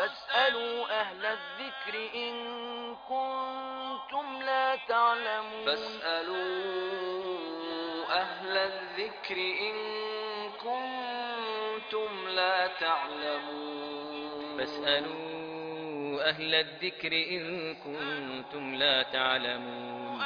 فاسألوا أهل الذكر إن كنتم لا تعلمون. فاسألوا أهل الذكر إن كنتم لا تعلمون. فاسألوا أهل الذكر إن كنتم لا تعلمون.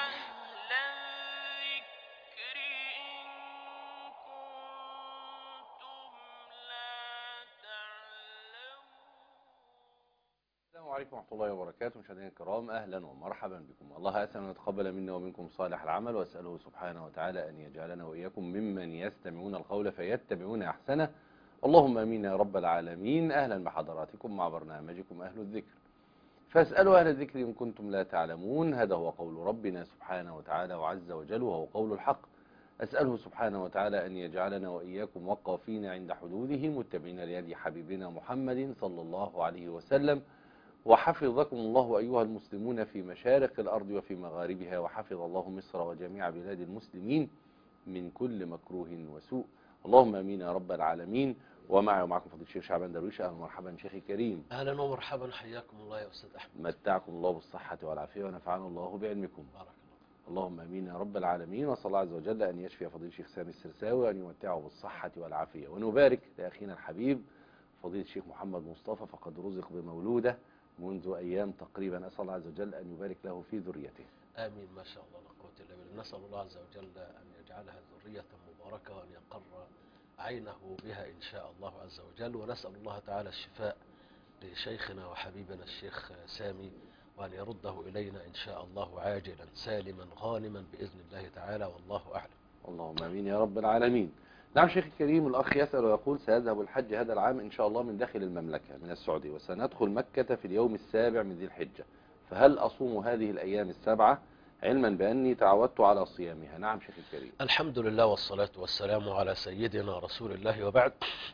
السلام عليكم ورحمة الله وبركاته. مشاهدينا الكرام، أهلا ومرحبا بكم. الله أسأل أن يتقبل منا ومنكم صالح العمل، وأسأله سبحانه وتعالى أن يجعلنا وإياكم ممن يستمعون القول فيتبعون أحسنه. اللهم آمين يا رب العالمين. أهلا بحضراتكم مع برنامجكم أهل الذكر. فاسألوا أهل الذكر إن كنتم لا تعلمون. هذا هو قول ربنا سبحانه وتعالى وعز وجل، وهو قول الحق. أسأله سبحانه وتعالى أن يجعلنا وإياكم وقافين عند حدوده، متبعين ليد حبيبنا محمد صلى الله عليه وسلم. وحفظكم الله أيها المسلمون في مشارق الأرض وفي مغاربها، وحفظ الله مصر وجميع بلاد المسلمين من كل مكروه وسوء. اللهم امين يا رب العالمين. ومعي ومعكم فضيلة الشيخ شعبان درويش. اهلا ومرحبا شيخي الكريم. اهلا ومرحبا، حياكم الله يا استاذ احمد. متعكم الله بالصحة والعافية ونفعنا الله بعلمكم. بارك الله. اللهم امين يا رب العالمين. وصلى الله عز وجل ان يشفي فضيلة الشيخ سامي السرساوي وان يمتعه بالصحة والعافية، ونبارك لاخينا الحبيب فضيلة الشيخ محمد مصطفى، فقد رزق بمولوده منذ أيام تقريبا. أسأل الله عز وجل أن يبارك له في ذريته. آمين، ما شاء الله لا قوة إلا بالله. نسأل الله عز وجل أن يجعلها ذرية مباركة وأن يقر عينه بها إن شاء الله عز وجل. ونسأل الله تعالى الشفاء لشيخنا وحبيبنا الشيخ سامي، وأن يرده إلينا إن شاء الله عاجلا سالما غانما بإذن الله تعالى، والله أعلم. اللهم آمين يا رب العالمين. نعم شيخ الكريم، الأخ يسأل ويقول: سيذهب الحج هذا العام إن شاء الله من داخل المملكة من السعودية، وسندخل مكة في اليوم السابع من ذي الحجة، فهل أصوم هذه الأيام السبعة علما بأني تعودت على صيامها؟ نعم شيخ الكريم. الحمد لله والصلاة والسلام على سيدنا رسول الله، وبعد.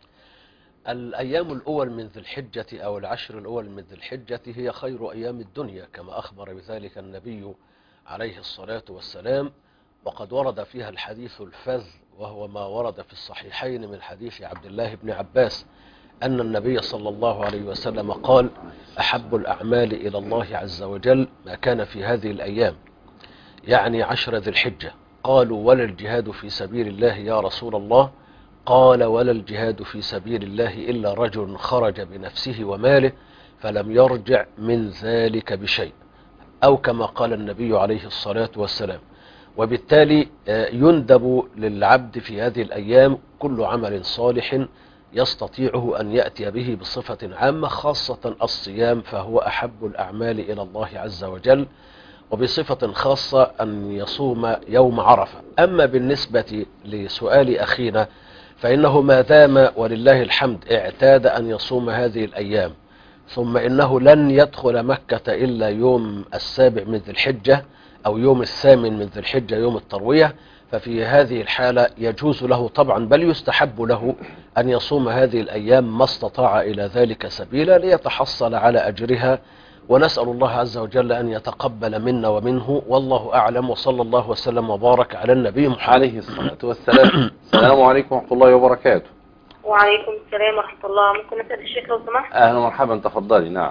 الأيام الأول من ذي الحجة أو العشر الأول من ذي الحجة هي خير أيام الدنيا، كما أخبر بذلك النبي عليه الصلاة والسلام، وقد ورد فيها الحديث الفذ، وهو ما ورد في الصحيحين من حديث عبد الله بن عباس أن النبي صلى الله عليه وسلم قال: أحب الأعمال إلى الله عز وجل ما كان في هذه الأيام، يعني عشر ذي الحجة. قالوا: ولا الجهاد في سبيل الله يا رسول الله؟ قال: ولا الجهاد في سبيل الله إلا رجل خرج بنفسه وماله فلم يرجع من ذلك بشيء، أو كما قال النبي عليه الصلاة والسلام. وبالتالي يندب للعبد في هذه الأيام كل عمل صالح يستطيعه أن يأتي به بصفة عامة، خاصة الصيام، فهو أحب الأعمال إلى الله عز وجل، وبصفة خاصة أن يصوم يوم عرفة. أما بالنسبة لسؤال أخينا، فإنه ما دام ولله الحمد اعتاد أن يصوم هذه الأيام، ثم إنه لن يدخل مكة إلا يوم السابع من ذي الحجة أو يوم الثامن من ذي الحجة، يوم التروية، ففي هذه الحالة يجوز له طبعا، بل يستحب له أن يصوم هذه الأيام ما استطاع إلى ذلك سبيلا ليتحصل على أجرها. ونسأل الله عز وجل أن يتقبل منا ومنه، والله أعلم. وصلى الله وسلم وبارك على النبي محمد عليه الصلاة والسلام. السلام عليكم ورحمة الله وبركاته. وعليكم السلام ورحمة الله. ممكن أسأل الشيخ لو سمحت؟ أهلا ومرحبا، تفضلي. نعم.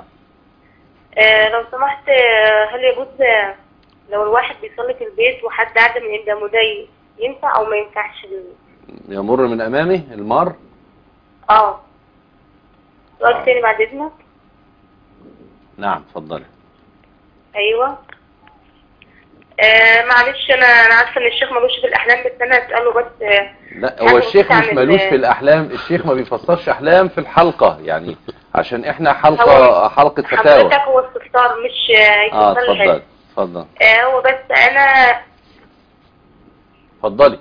لو سمحت، هل يجوز لو الواحد بيصلي في البيت وحد عدى من قدامه ينفع أو ما ينفعش؟ يمر من أمامه المار؟ سؤال تاني بعد إذنك. نعم تفضلي. أيوة. معلش، أنا عارفة إن الشيخ ملوش في الأحلام، بس أنا أسأله بس. لا، هو الشيخ مش ملوش في الأحلام، الشيخ ما بيفسرش أحلام في الحلقة، يعني عشان إحنا حلقة فتاوى. حضرتك هو استفسار مش اتفضل اتفضل. هو بس أنا. اتفضلي.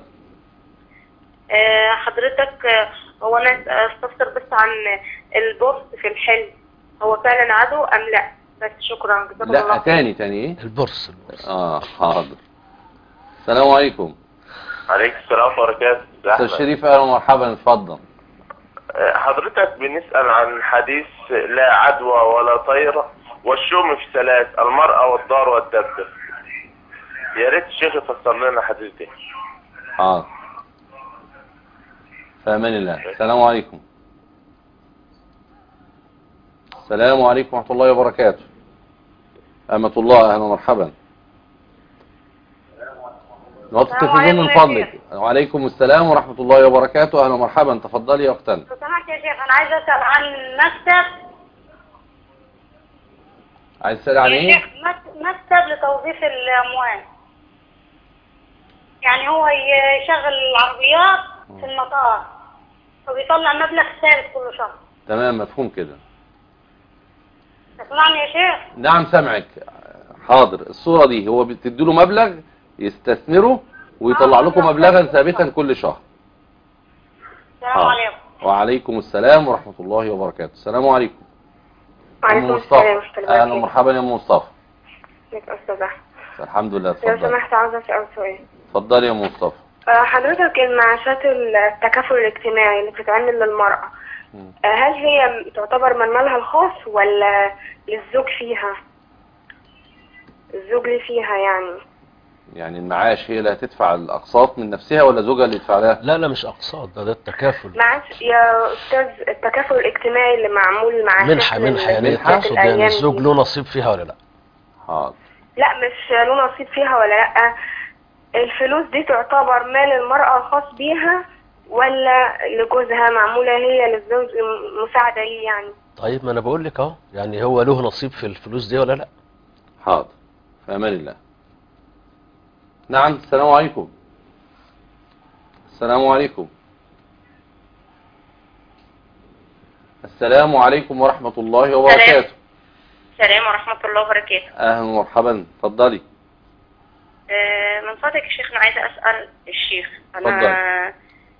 حضرتك، هو أنا استفسر بس عن البورس في الحلم، هو فعلا عدو أم لا؟ بس شكرا، جزاك الله لا، خير. تاني ايه؟ البورس. حاضر. السلام عليكم. عليكم السلام ورحمة الله وبركاته. أستاذ شريف، أهلا ومرحبا، اتفضل. حضرتك بنسأل عن حديث لا عدوى ولا طيرة والشوم في ثلاث: المرأة والدار والدبة. يا ريت الشيخ يفسر لنا الحديث ده. حاضر. في أمان الله. السلام عليكم. السلام عليكم ورحمة الله وبركاته. أمة الله، أهلا ومرحبا. نقطة التلفزيون من فضلك. وعليكم السلام ورحمة الله وبركاته. أهلا ومرحبا، تفضلي يا أختنا. لو سمحت يا شيخ، أنا عايز أسأل عن مكتب. عايز تسأل عن يا إيه؟ شيخ، مكتب لتوظيف الأموال. يعني هو يشغل العربيات في المطار وبيطلع مبلغ ثابت كل شهر. تمام، مفهوم كده. تسمعني يا شيخ؟ نعم سامعك. حاضر. الصورة دي هو بتديله مبلغ يستثمره ويطلع لكم مبلغا ثابتا كل شهر. السلام عليكم. وعليكم السلام ورحمة الله وبركاته. السلام عليكم. وعليكم السلام ورحمة الله أهلا ومرحبا يا أم مصطفى. ازيك يا أستاذ أحمد؟ الحمد لله. لو اتفضلي. سمحت عاوزة أسأل سؤال. اتفضلي يا أم مصطفى. حضرتك المعاشات التكافل الاجتماعي اللي بتتعمل للمرأة، هل هي تعتبر من مالها الخاص ولا للزوج فيها؟ الزوج اللي فيها يعني المعاش هي اللي هتدفع الأقساط من نفسها ولا زوجها اللي يدفع لها؟ لا مش أقساط، ده التكافل. معاش يا أستاذ، التكافل الاجتماعي اللي معمول معاشات منحة يعني تقصد يعني الزوج له نصيب فيها ولا لا؟ حاضر. لا، مش له نصيب فيها ولا لا. الفلوس دي تعتبر مال المرأة الخاص بيها ولا لجوزها، معمولة هي للزوج مساعدة ليه يعني؟ طيب ما أنا بقول لك أهو، يعني هو له نصيب في الفلوس دي ولا لا؟ حاضر، في أمان الله. نعم. السلام عليكم. السلام عليكم. السلام عليكم ورحمة الله وبركاته. السلام ورحمة الله وبركاته. أهلا ومرحبا، اتفضلي. من فضلك يا شيخ، أنا عايزة أسأل الشيخ. أنا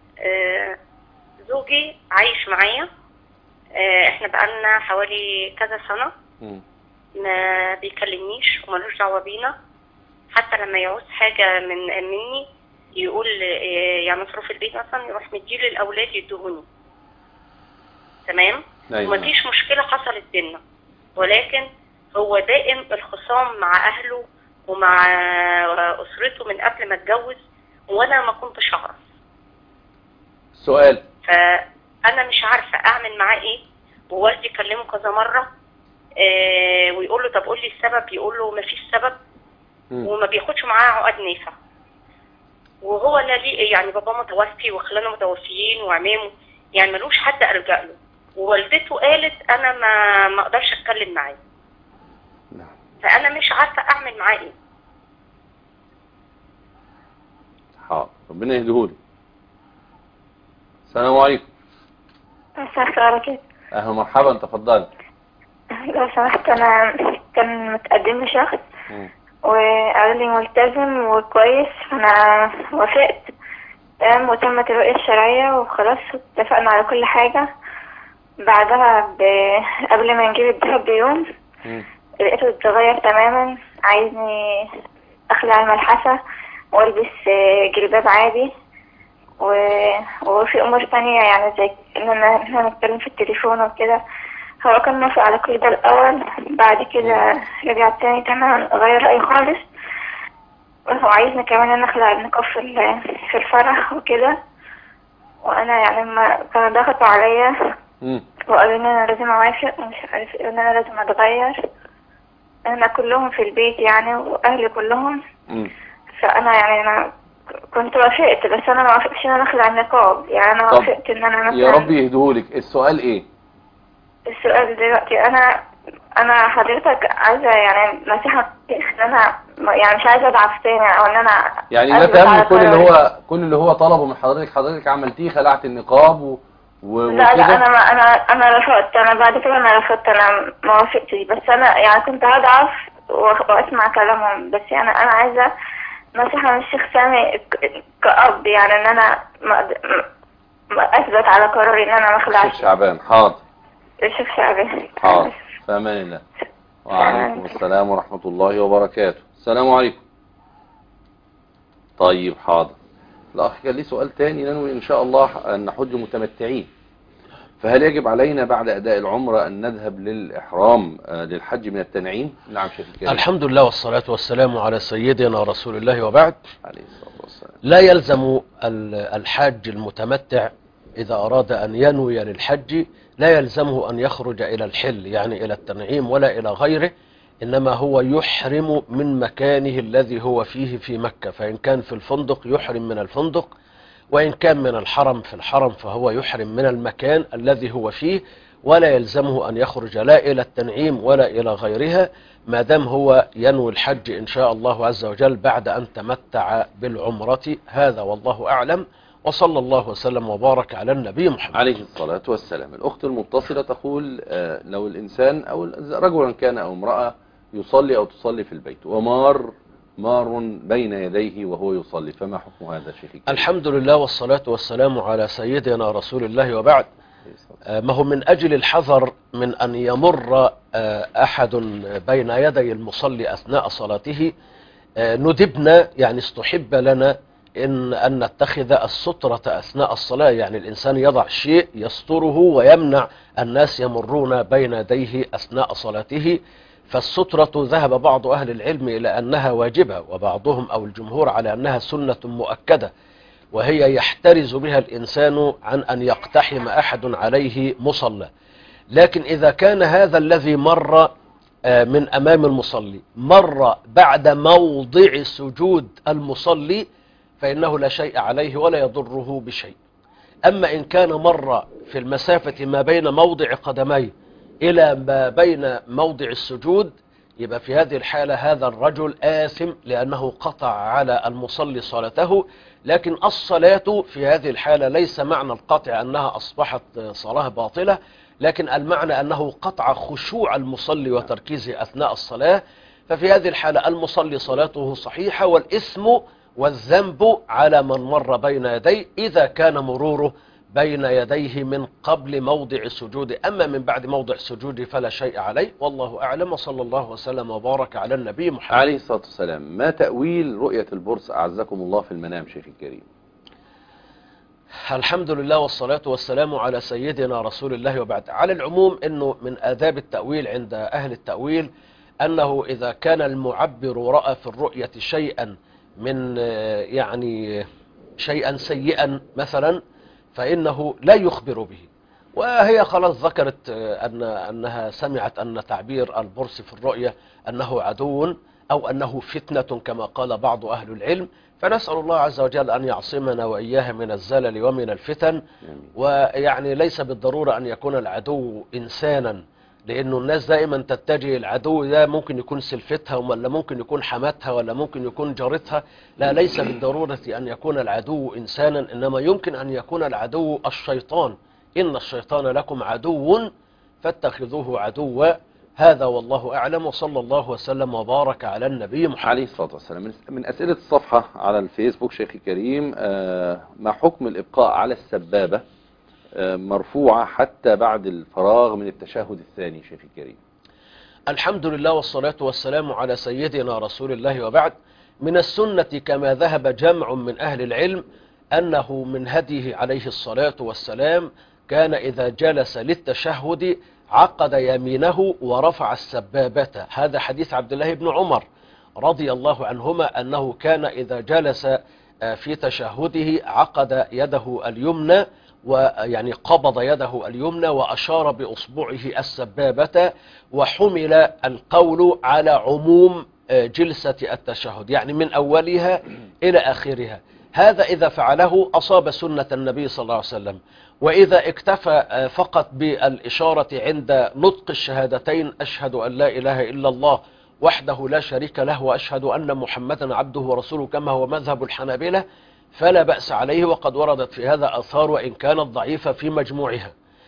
زوجي عايش معايا، احنا بقالنا حوالي كذا سنة. ما بيكلمنيش ومالوش دعوة بينا، حتى لما يعوز حاجة مني يقول يعني مصروف البيت مثلا يروح مديله الأولاد يدوهوني. تمام؟ أيوة. ومفيش مشكلة حصلت بينا، ولكن هو دائم الخصام مع أهله ومع أسرته من قبل ما اتجوز، وأنا ما كنتش أعرف. سؤال. فأنا مش عارفة أعمل معاه إيه، ووالدي كلمه كذا مرة ويقول له طب قول لي السبب، يقول له مفيش سبب، وما بياخدش معاه عقد نافع. وهو لا ليه يعني، بابا متوفي وخلانه متوفيين وعمامه، يعني ملوش حد ألجأ له. ووالدته قالت أنا ما أقدرش أتكلم معاه. فأنا مش عارفة أعمل معاه إيه. حاضر، ربنا يهديهولي. السلام عليكم. السلام عليكم. أهلا ومرحبا، تفضلي. لو سمحت، أنا كان متقدم لي شخص وقال لي ملتزم وكويس، فأنا وافقت. تمام، وتمت الرؤية الشرعية وخلاص اتفقنا على كل حاجة. بعدها قبل ما نجيب الذهب بيوم لقيته اتغير تماما، عايزني اخلع الملحفة والبس جلباب عادي، وفي امور تانية يعني زي ان احنا نتكلم في التليفون وكده. هو كان موافق على كل ده الاول، بعد كده رجع تاني تماما غير رأي خالص. وهو عايزني كمان نخلع النقاب في الفرح وكده. وانا يعني ما كانوا ضغطوا عليا وقالوا ان انا لازم اوافق ومش عارف ايه، ان انا لازم اتغير. انا كلهم في البيت يعني واهلي كلهم. فانا يعني انا كنت وافقت، بس انا ما وافقتش ان انا اخلع النقاب. يعني انا وافقت ان انا مثلا. يا رب يهديهولك. السؤال ايه؟ السؤال دلوقتي انا حضرتك عايزه يعني نصيحه، ان انا يعني مش عايزه اضعف تاني، او ان انا يعني ما تم كل اللي هو طلبه من حضرتك عملتيه، خلعت النقاب لا انا رفضت. انا بعد كده انا رفضت، انا ما وافقتش. بس انا يعني كنت هضعف واسمع كلامهم. بس يعني انا عايزه نصيحه من الشيخ سامي كأب، يعني ان انا ما اثبت على قراري ان انا ما اخلعش. الشيخ شعبان. حاضر. الشيخ شعبان. حاضر، في امان الله. وعليكم السلام ورحمة الله وبركاته. السلام عليكم. طيب حاضر. الأخ كان ليه سؤال تاني، ننوي إن شاء الله أن نحج متمتعين، فهل يجب علينا بعد أداء العمرة أن نذهب للإحرام للحج من التنعيم؟ نعم شيخ الكريم. الحمد لله والصلاة والسلام على سيدنا رسول الله وبعد. عليه الصلاة والسلام. لا يلزم الحاج المتمتع إذا أراد أن ينوي للحج لا يلزمه أن يخرج إلى الحل يعني إلى التنعيم ولا إلى غيره، إنما هو يحرم من مكانه الذي هو فيه في مكة، فإن كان في الفندق يحرم من الفندق، وإن كان من الحرم في الحرم فهو يحرم من المكان الذي هو فيه، ولا يلزمه أن يخرج لا إلى التنعيم ولا إلى غيرها ما دام هو ينوي الحج إن شاء الله عز وجل بعد أن تمتع بالعمرة. هذا والله أعلم، وصلى الله وسلم وبارك على النبي محمد عليه الصلاة والسلام. الأخت المتصلة تقول لو الإنسان أو رجلا كان أو امرأة يصلي أو تصلي في البيت ومار بين يديه وهو يصلي، فما حكم هذا شيخ الكريم؟ الحمد لله والصلاة والسلام على سيدنا رسول الله وبعد. ما هو من أجل الحذر من أن يمر أحد بين يدي المصلي أثناء صلاته، ندبنا يعني استحب لنا أن نتخذ السترة أثناء الصلاة، يعني الإنسان يضع شيء يستره ويمنع الناس يمرون بين يديه أثناء صلاته. فالسترة ذهب بعض أهل العلم إلى أنها واجبة، وبعضهم أو الجمهور على أنها سنة مؤكدة، وهي يحترز بها الإنسان عن أن يقتحم أحد عليه مصلى. لكن إذا كان هذا الذي مر من أمام المصلي مر بعد موضع سجود المصلي فإنه لا شيء عليه ولا يضره بشيء. أما إن كان مر في المسافة ما بين موضع قدميه إلى ما بين موضع السجود، يبقى في هذه الحالة هذا الرجل آثم لأنه قطع على المصلي صلاته. لكن الصلاة في هذه الحالة ليس معنى القطع أنها أصبحت صلاة باطلة، لكن المعنى أنه قطع خشوع المصلي وتركيزه أثناء الصلاة. ففي هذه الحالة المصلي صلاته صحيحة، والإثم والذنب على من مر بين يديه إذا كان مروره بين يديه من قبل موضع السجود. أما من بعد موضع السجود فلا شيء عليه، والله أعلم، وصلى الله وسلم وبارك على النبي محمد عليه الصلاة والسلام. ما تأويل رؤية البرص أعزكم الله في المنام شيخ الكريم؟ الحمد لله والصلاة والسلام على سيدنا رسول الله وبعد. على العموم أنه من آداب التأويل عند أهل التأويل أنه إذا كان المعبر رأى في الرؤية شيئا من يعني شيئا سيئا مثلا فإنه لا يخبر به، وهي خلاص ذكرت أنها سمعت أن تعبير البرص في الرؤية أنه عدو أو أنه فتنة كما قال بعض أهل العلم، فنسأل الله عز وجل أن يعصمنا وإياها من الزلل ومن الفتن. ويعني ليس بالضرورة أن يكون العدو إنسانا، لأنه الناس دائما تتجه العدو ده ممكن يكون سلفتها ولا ممكن يكون حماتها ولا ممكن يكون جارتها. لا، ليس بالضرورة أن يكون العدو إنسانا، إنما يمكن أن يكون العدو الشيطان. إن الشيطان لكم عدو فاتخذوه عدوا. هذا والله أعلم، وصلى الله وسلم وبارك على النبي محمد عليه الصلاة والسلام. من أسئلة الصفحة على الفيسبوك شيخ الكريم، ما حكم الإبقاء على السبابة مرفوعة حتى بعد الفراغ من التشهد الثاني شيخ الكريم؟ الحمد لله والصلاة والسلام على سيدنا رسول الله وبعد. من السنة كما ذهب جمع من أهل العلم أنه من هديه عليه الصلاة والسلام كان إذا جلس للتشهد عقد يمينه ورفع السبابة. هذا حديث عبد الله بن عمر رضي الله عنهما أنه كان إذا جلس في تشهده عقد يده اليمنى، ويعني قبض يده اليمنى وأشار بأصبعه السبابة، وحمل القول على عموم جلسة التشهد يعني من أولها إلى آخرها. هذا إذا فعله أصاب سنة النبي صلى الله عليه وسلم. وإذا اكتفى فقط بالإشارة عند نطق الشهادتين أشهد أن لا إله إلا الله وحده لا شريك له وأشهد أن محمدا عبده ورسوله كما هو مذهب الحنابلة فلا بأس عليه، وقد وردت في هذا آثار وإن كانت ضعيفة في مجموعها.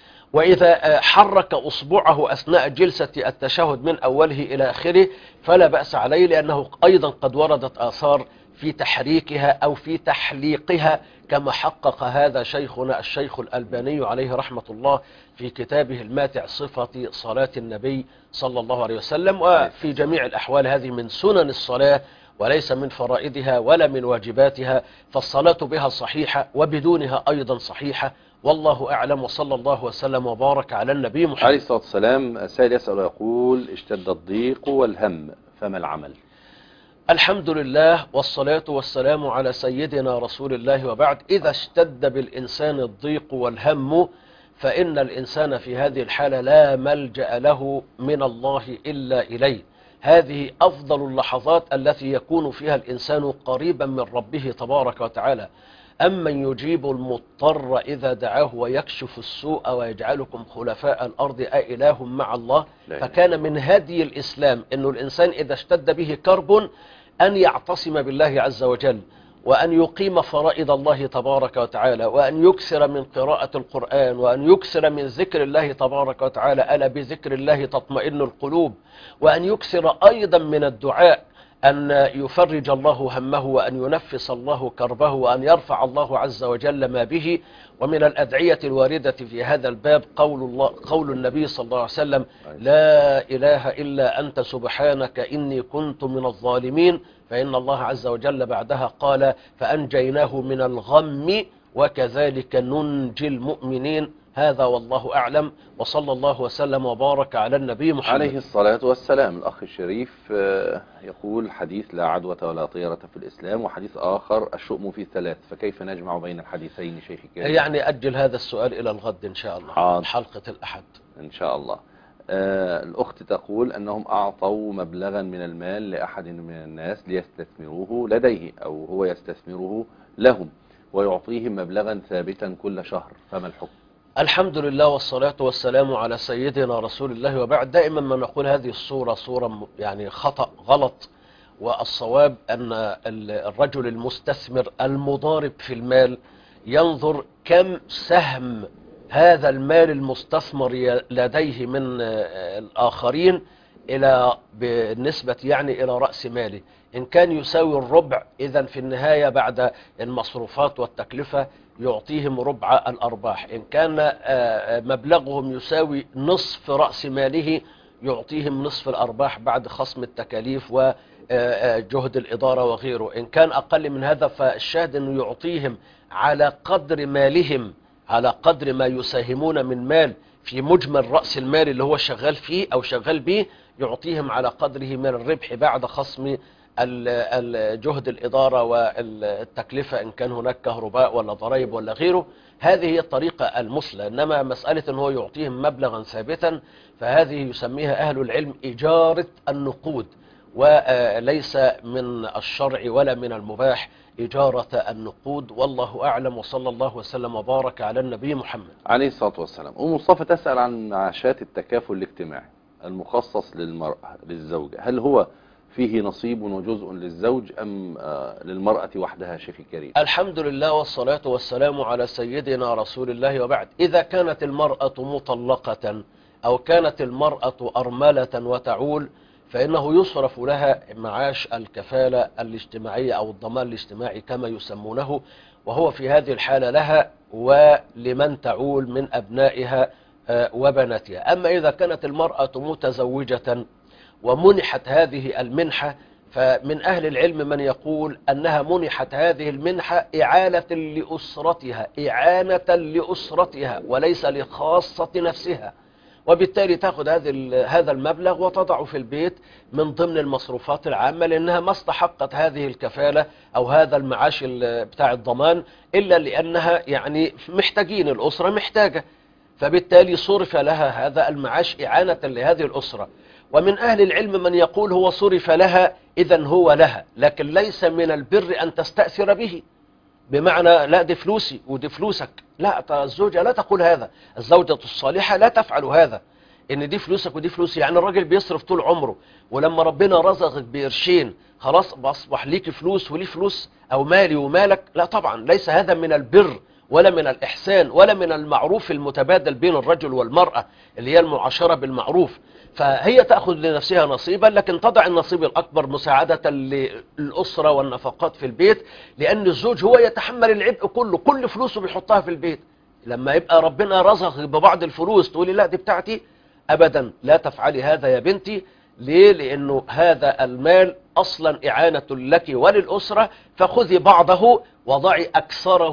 وإذا حرك أصبعه أثناء جلسة التشهد من أوله إلى آخره فلا بأس عليه، لأنه أيضا قد وردت آثار في تحريكها أو في تحليقها كما حقق هذا شيخنا الشيخ الألباني عليه رحمة الله في كتابه الماتع صفة صلاة النبي صلى الله عليه وسلم. وفي جميع الأحوال هذه من سنن الصلاة وليس من فرائدها ولا من واجباتها، فالصلاة بها صحيحة وبدونها أيضا صحيحة، والله أعلم، وصلى الله وسلم وبارك على النبي محمد عليه الصلاة والسلام. سائل يسأل ويقول اشتد الضيق والهم فما العمل؟ الحمد لله والصلاة والسلام على سيدنا رسول الله وبعد. إذا اشتد بالإنسان الضيق والهم فإن الإنسان في هذه الحالة لا ملجأ له من الله إلا إليه. هذه أفضل اللحظات التي يكون فيها الإنسان قريبا من ربه تبارك وتعالى. أمن يجيب المضطر إذا دعاه ويكشف السوء ويجعلكم خلفاء الأرض أإله مع الله. فكان من هدي الإسلام أنه الإنسان إذا اشتد به كرب أن يعتصم بالله عز وجل، وأن يقيم فرائض الله تبارك وتعالى، وأن يكثر من قراءة القرآن، وأن يكثر من ذكر الله تبارك وتعالى، ألا بذكر الله تطمئن القلوب، وأن يكثر أيضا من الدعاء أن يفرج الله همه، وأن ينفس الله كربه، وأن يرفع الله عز وجل ما به. ومن الأدعية الواردة في هذا الباب قول النبي صلى الله عليه وسلم: لا إله إلا أنت سبحانك إني كنت من الظالمين. فإن الله عز وجل بعدها قال: فأنجيناه من الغم وكذلك ننجي المؤمنين. هذا والله أعلم، وصلى الله وسلم وبارك على النبي محمد عليه الصلاة والسلام. الأخ الشريف يقول: حديث لا عدوة ولا طيرة في الإسلام، وحديث آخر الشؤم في ثلاث، فكيف نجمع بين الحديثين شيخ الكريم؟ يعني أجل هذا السؤال إلى الغد إن شاء الله، حلقة الأحد إن شاء الله. الأخت تقول أنهم أعطوا مبلغا من المال لأحد من الناس ليستثمروه لديه، أو هو يستثمره لهم، ويعطيهم مبلغا ثابتا كل شهر، فما الحكم؟ الحمد لله والصلاة والسلام على سيدنا رسول الله، وبعد. دائما ما نقول هذه الصورة يعني خطأ غلط، والصواب أن الرجل المستثمر المضارب في المال ينظر كم سهم هذا المال المستثمر لديه من الآخرين بالنسبة يعني إلى رأس ماله. إن كان يساوي الربع، إذن في النهاية بعد المصروفات والتكلفة يعطيهم ربع الأرباح. إن كان مبلغهم يساوي نصف رأس ماله يعطيهم نصف الأرباح بعد خصم التكاليف وجهد الإدارة وغيره. إن كان أقل من هذا فالشاهد أنه يعطيهم على قدر مالهم، على قدر ما يساهمون من مال في مجمل رأس المال اللي هو شغال فيه أو شغال به، يعطيهم على قدره من الربح بعد خصم جهد الإدارة والتكلفة، إن كان هناك كهرباء ولا ضرائب ولا غيره. هذه هي الطريقة المثلى. إنما مسألة أنه هو يعطيهم مبلغا ثابتا فهذه يسميها أهل العلم إجارة النقود، وليس من الشرع ولا من المباح إجارة النقود. والله أعلم، وصلى الله وسلم وبارك على النبي محمد عليه الصلاة والسلام. أم مصطفى تسأل عن معاشات التكافل الاجتماعي المخصص للمرأة للزوجة، هل هو فيه نصيب وجزء للزوج أم للمرأة وحدها شيخ الكريم؟ الحمد لله والصلاة والسلام على سيدنا رسول الله، وبعد. إذا كانت المرأة مطلقة أو كانت المرأة أرملة وتعول فإنه يصرف لها معاش الكفالة الاجتماعية أو الضمان الاجتماعي كما يسمونه، وهو في هذه الحالة لها ولمن تعول من أبنائها وبناتها. أما إذا كانت المرأة متزوجة ومنحت هذه المنحة، فمن أهل العلم من يقول أنها منحت هذه المنحة إعانة لأسرتها وليس لخاصة نفسها، وبالتالي تأخذ هذا المبلغ وتضع في البيت من ضمن المصروفات العامة، لأنها ما استحقت هذه الكفالة أو هذا المعاش بتاع الضمان إلا لأنها يعني محتاجين، الأسرة محتاجة، فبالتالي صرف لها هذا المعاش إعانة لهذه الأسرة. ومن أهل العلم من يقول هو صرف لها إذن هو لها، لكن ليس من البر أن تستأثر به، بمعنى لا دي فلوسي ودي فلوسك. لا، الزوجة لا تقول هذا، الزوجة الصالحة لا تفعل هذا، إن دي فلوسك ودي فلوسي. يعني الراجل بيصرف طول عمره، ولما ربنا رزقك بقرشين خلاص أصبح ليك فلوس ولي فلوس، أو مالي ومالك. لا طبعا، ليس هذا من البر ولا من الإحسان ولا من المعروف المتبادل بين الرجل والمرأة اللي هي المعاشرة بالمعروف. فهي تأخذ لنفسها نصيبا، لكن تضع النصيب الأكبر مساعدة للأسرة والنفقات في البيت، لأن الزوج هو يتحمل العبء كله، كل فلوسه بيحطها في البيت. لما يبقى ربنا رزق ببعض الفلوس تقولي لا دي بتاعتي، أبدا لا تفعلي هذا يا بنتي. ليه؟ لأنه هذا المال أصلا إعانة لك وللأسرة، فخذي بعضه وضعي أكثره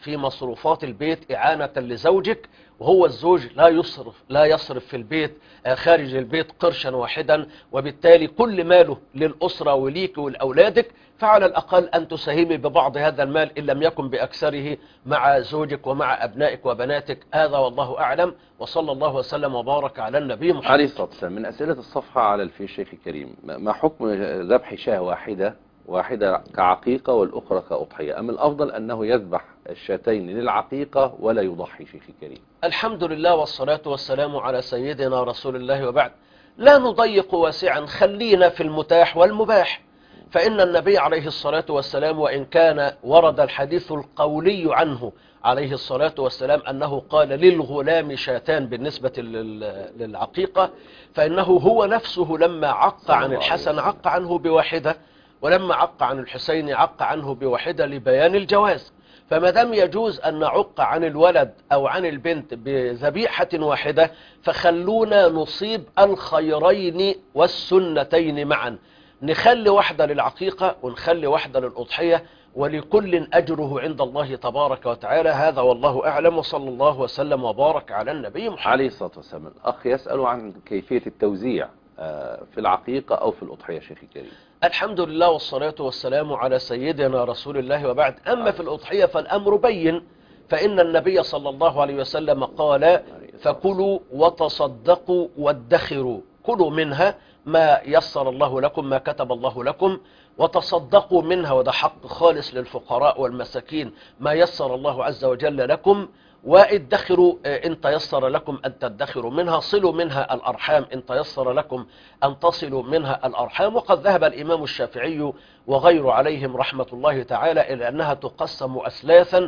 في مصروفات البيت إعانة لزوجك، وهو الزوج لا يصرف في البيت خارج البيت قرشا واحدا، وبالتالي كل ماله للأسرة وليك ولأولادك، فعلى الأقل أن تساهمي ببعض هذا المال إن لم يكن بأكثره مع زوجك ومع أبنائك وبناتك. هذا والله أعلم، وصلى الله وسلم وبارك على النبي محمد عليه الصلاة والسلام. من أسئلة الصفحة على الفيس شيخ الكريم، ما حكم ذبح شاة واحدة كعقيقة والأخرى كأضحية؟ أم الأفضل أنه يذبح الشاتين للعقيقة ولا يضحي شيخ الكريم؟ الحمد لله والصلاة والسلام على سيدنا رسول الله، وبعد. لا نضيق واسعا، خلينا في المتاح والمباح. فإن النبي عليه الصلاة والسلام وإن كان ورد الحديث القولي عنه عليه الصلاة والسلام أنه قال للغلام شاتان بالنسبة للعقيقة، فإنه هو نفسه لما عق عن الحسن عق عنه بواحدة، ولما عق عن الحسين عق عنه بواحدة لبيان الجواز. فما دام يجوز أن نعق عن الولد أو عن البنت بذبيحة واحدة، فخلونا نصيب الخيرين والسنتين معا، نخلي واحدة للعقيقة ونخلي واحدة للأضحية، ولكل أجره عند الله تبارك وتعالى. هذا والله أعلم، وصلى الله وسلم وبارك على النبي محمد عليه الصلاة والسلام. الأخ يسأل عن كيفية التوزيع في العقيقة أو في الأضحية شيخ الكريم. الحمد لله والصلاة والسلام على سيدنا رسول الله، وبعد. أما في الأضحية فالأمر بين، فإن النبي صلى الله عليه وسلم قال: فكلوا وتصدقوا وادخروا، كلوا منها ما يسر الله لكم، ما كتب الله لكم، وتصدقوا منها، وده حق خالص للفقراء والمساكين، ما يسر الله عز وجل لكم، وادخروا إن تيسر لكم أن تدخروا منها، صلوا منها الأرحام إن تيسر لكم أن تصلوا منها الأرحام. وقد ذهب الإمام الشافعي وغير عليهم رحمة الله تعالى إلى أنها تقسم أثلاثا: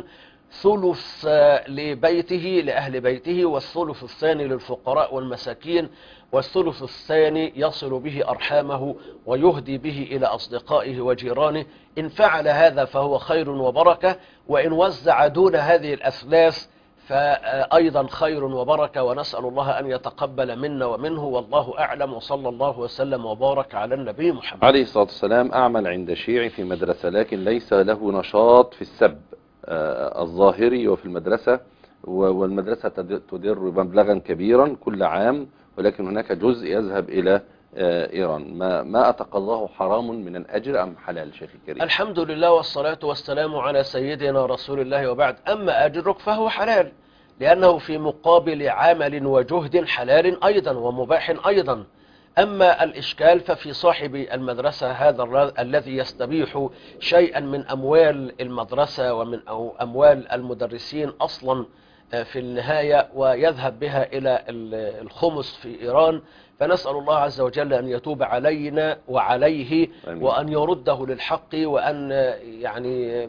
ثلث لبيته لأهل بيته، والثلث الثاني للفقراء والمساكين، والثلث الثاني يصل به أرحامه ويهدي به إلى أصدقائه وجيرانه. إن فعل هذا فهو خير وبركة، وإن وزع دون هذه الأثلاث فأيضا خير وبركة، ونسأل الله أن يتقبل منا ومنه، والله أعلم، وصلى الله وسلم وبارك على النبي محمد عليه الصلاة والسلام. أعمل عند شيعي في مدرسة، لكن ليس له نشاط في السب الظاهري وفي المدرسة، والمدرسة تدر مبلغا كبيرا كل عام، ولكن هناك جزء يذهب إلى إيران. ما أتقاضاه حرام من الأجر أم حلال شيخ الكريم؟ الحمد لله والصلاة والسلام على سيدنا رسول الله، وبعد. أما أجرك فهو حلال، لأنه في مقابل عمل وجهد حلال أيضا ومباح أيضا. أما الإشكال ففي صاحب المدرسة هذا الذي يستبيح شيئا من أموال المدرسة ومن أموال المدرسين أصلا في النهاية، ويذهب بها إلى الخمس في إيران. فنسأل الله عز وجل أن يتوب علينا وعليه، وأن يرده للحق، وأن يعني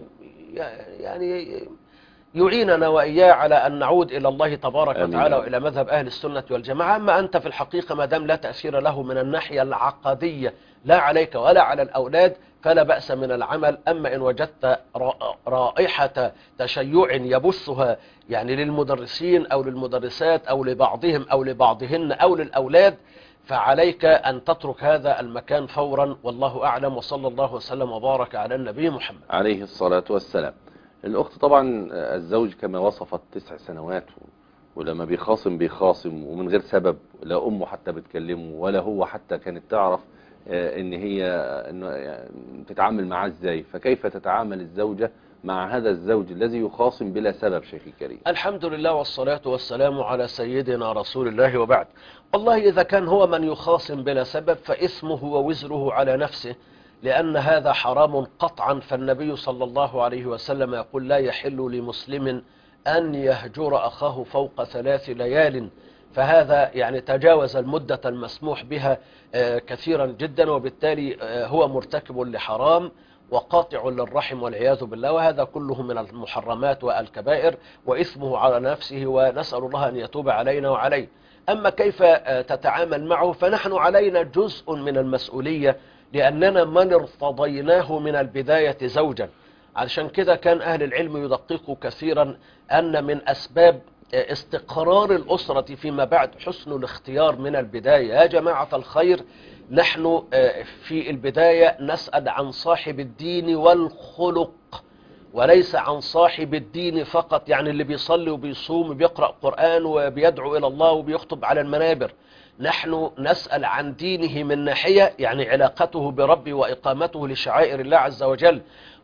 يعيننا وإياه على أن نعود إلى الله تبارك وتعالى وإلى مذهب أهل السنة والجماعة. أما أنت في الحقيقة ما دام لا تأثير له من الناحية العقدية لا عليك ولا على الأولاد فلا بأس من العمل. أما إن وجدت رائحة تشيع يبثها يعني للمدرسين أو للمدرسات أو لبعضهم أو لبعضهن أو للأولاد، فعليك أن تترك هذا المكان فورا، والله أعلم، وصلى الله وسلم وبارك على النبي محمد عليه الصلاة والسلام. الأخت طبعا الزوج كما وصفت 9 سنوات، ولما بيخاصم ومن غير سبب، لا أمه حتى بتكلمه ولا هو حتى كانت تعرف إن هي تتعامل معاه إزاي. فكيف تتعامل الزوجة مع هذا الزوج الذي يخاصم بلا سبب شيخ الكريم؟ الحمد لله والصلاة والسلام على سيدنا رسول الله، وبعد. والله إذا كان هو من يخاصم بلا سبب فإثمه ووزره على نفسه، لأن هذا حرام قطعا. فالنبي صلى الله عليه وسلم يقول: لا يحل لمسلم أن يهجر أخاه فوق 3 ليال. فهذا يعني تجاوز المدة المسموح بها كثيرا جدا، وبالتالي هو مرتكب لحرام وقاطع للرحم والعياذ بالله، وهذا كله من المحرمات والكبائر، وإثمه على نفسه، ونسأل الله أن يتوب علينا وعليه. أما كيف تتعامل معه، فنحن علينا جزء من المسؤولية، لأننا من ارتضيناه من البداية زوجا. علشان كده كان أهل العلم يدققوا كثيرا أن من أسباب استقرار الأسرة فيما بعد حسن الاختيار من البداية. يا جماعة الخير، نحن في البداية نسأل عن صاحب الدين والخلق، وليس عن صاحب الدين فقط، يعني اللي بيصلي وبيصوم وبيقرأ قرآن وبيدعو إلى الله وبيخطب على المنابر. نحن نسأل عن دينه من ناحية يعني علاقته بربه وإقامته لشعائر الله عز وجل،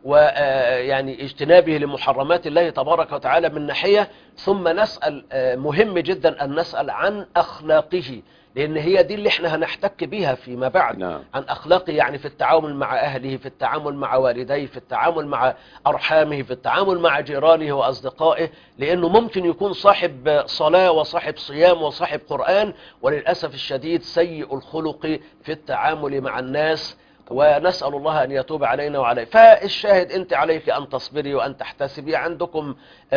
ويعني اجتنابه لمحرمات الله تبارك وتعالى من ناحية. ثم نسأل، مهم جدا أن نسأل عن أخلاقه، لأن هي دي اللي احنا هنحتك بيها فيما بعد. نعم. عن أخلاقه، يعني في التعامل مع أهله، في التعامل مع والديه، في التعامل مع أرحامه، في التعامل مع جيرانه وأصدقائه، لأنه ممكن يكون صاحب صلاة وصاحب صيام وصاحب قرآن، وللأسف الشديد سيء الخلق في التعامل مع الناس، ونسأل الله أن يتوب علينا وعليه. فالشاهد أنت عليك أن تصبري وأن تحتسبي. عندكم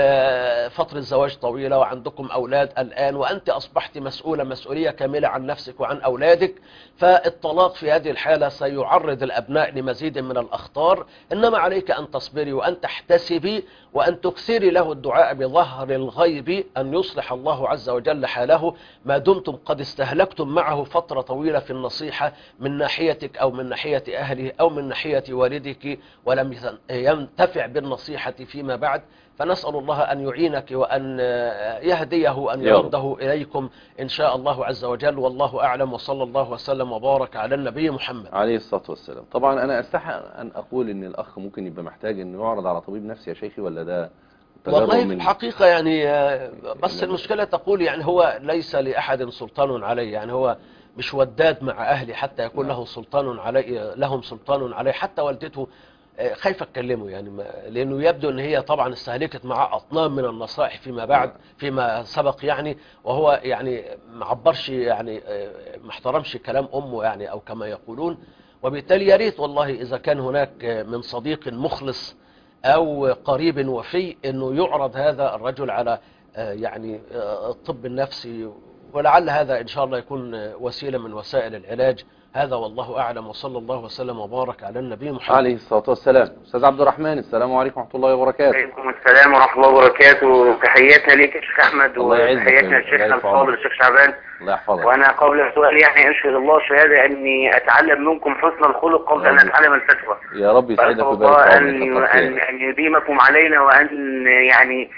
فترة زواج طويلة وعندكم أولاد الآن، وأنت أصبحت مسؤولة مسؤولية كاملة عن نفسك وعن أولادك، فالطلاق في هذه الحالة سيعرض الأبناء لمزيد من الأخطار. إنما عليك أن تصبري وأن تحتسبي وأن تكثري له الدعاء بظهر الغيب أن يصلح الله عز وجل حاله، ما دمتم قد استهلكتم معه فترة طويلة في النصيحة من ناحيتك أو من ناحية أهله أو من ناحية والدك، ولم ينتفع بالنصيحة فيما بعد. فنسأل الله أن يعينك وأن يهديه أن يرده إليكم إن شاء الله عز وجل، والله أعلم، وصلى الله وسلم وبارك على النبي محمد عليه الصلاة والسلام. طبعا أنا أستحق أن أقول إن الأخ ممكن يبقى محتاج أنه يعرض على طبيب نفسي يا شيخي، ولا ده والله في الحقيقة يعني بس المشكلة تقول يعني هو ليس لأحد سلطان عليه، يعني هو مش وداد مع أهلي حتى يكون له سلطان عليه، لهم سلطان عليه. حتى والدته خايفة تكلمه يعني، لأنه يبدو أن هي طبعا استهلكت معه أطنان من النصائح فيما بعد فيما سبق يعني، وهو يعني ما عبرش يعني ما احترمش كلام أمه يعني أو كما يقولون. وبالتالي يا ريت والله إذا كان هناك من صديق مخلص أو قريب وفي أنه يعرض هذا الرجل على يعني الطب النفسي، ولعل هذا إن شاء الله يكون وسيلة من وسائل العلاج. هذا والله أعلم، وصلى الله وسلم وبارك على النبي محمد عليه الصلاة والسلام. أستاذ عبد الرحمن، السلام عليكم ورحمة الله وبركاته. وعليكم السلام ورحمة الله وبركاته. تحياتنا ليك يا شيخ أحمد، وتحياتنا للشيخ الفاضل الشيخ شعبان. الله يحفظك. وأنا قبل السؤال يعني أشهد الله شهادة أني أتعلم منكم حسن الخلق قبل أن أتعلم الفتوى. يا رب يسعدك ويبارك أن يديمكم علينا، وأن يعني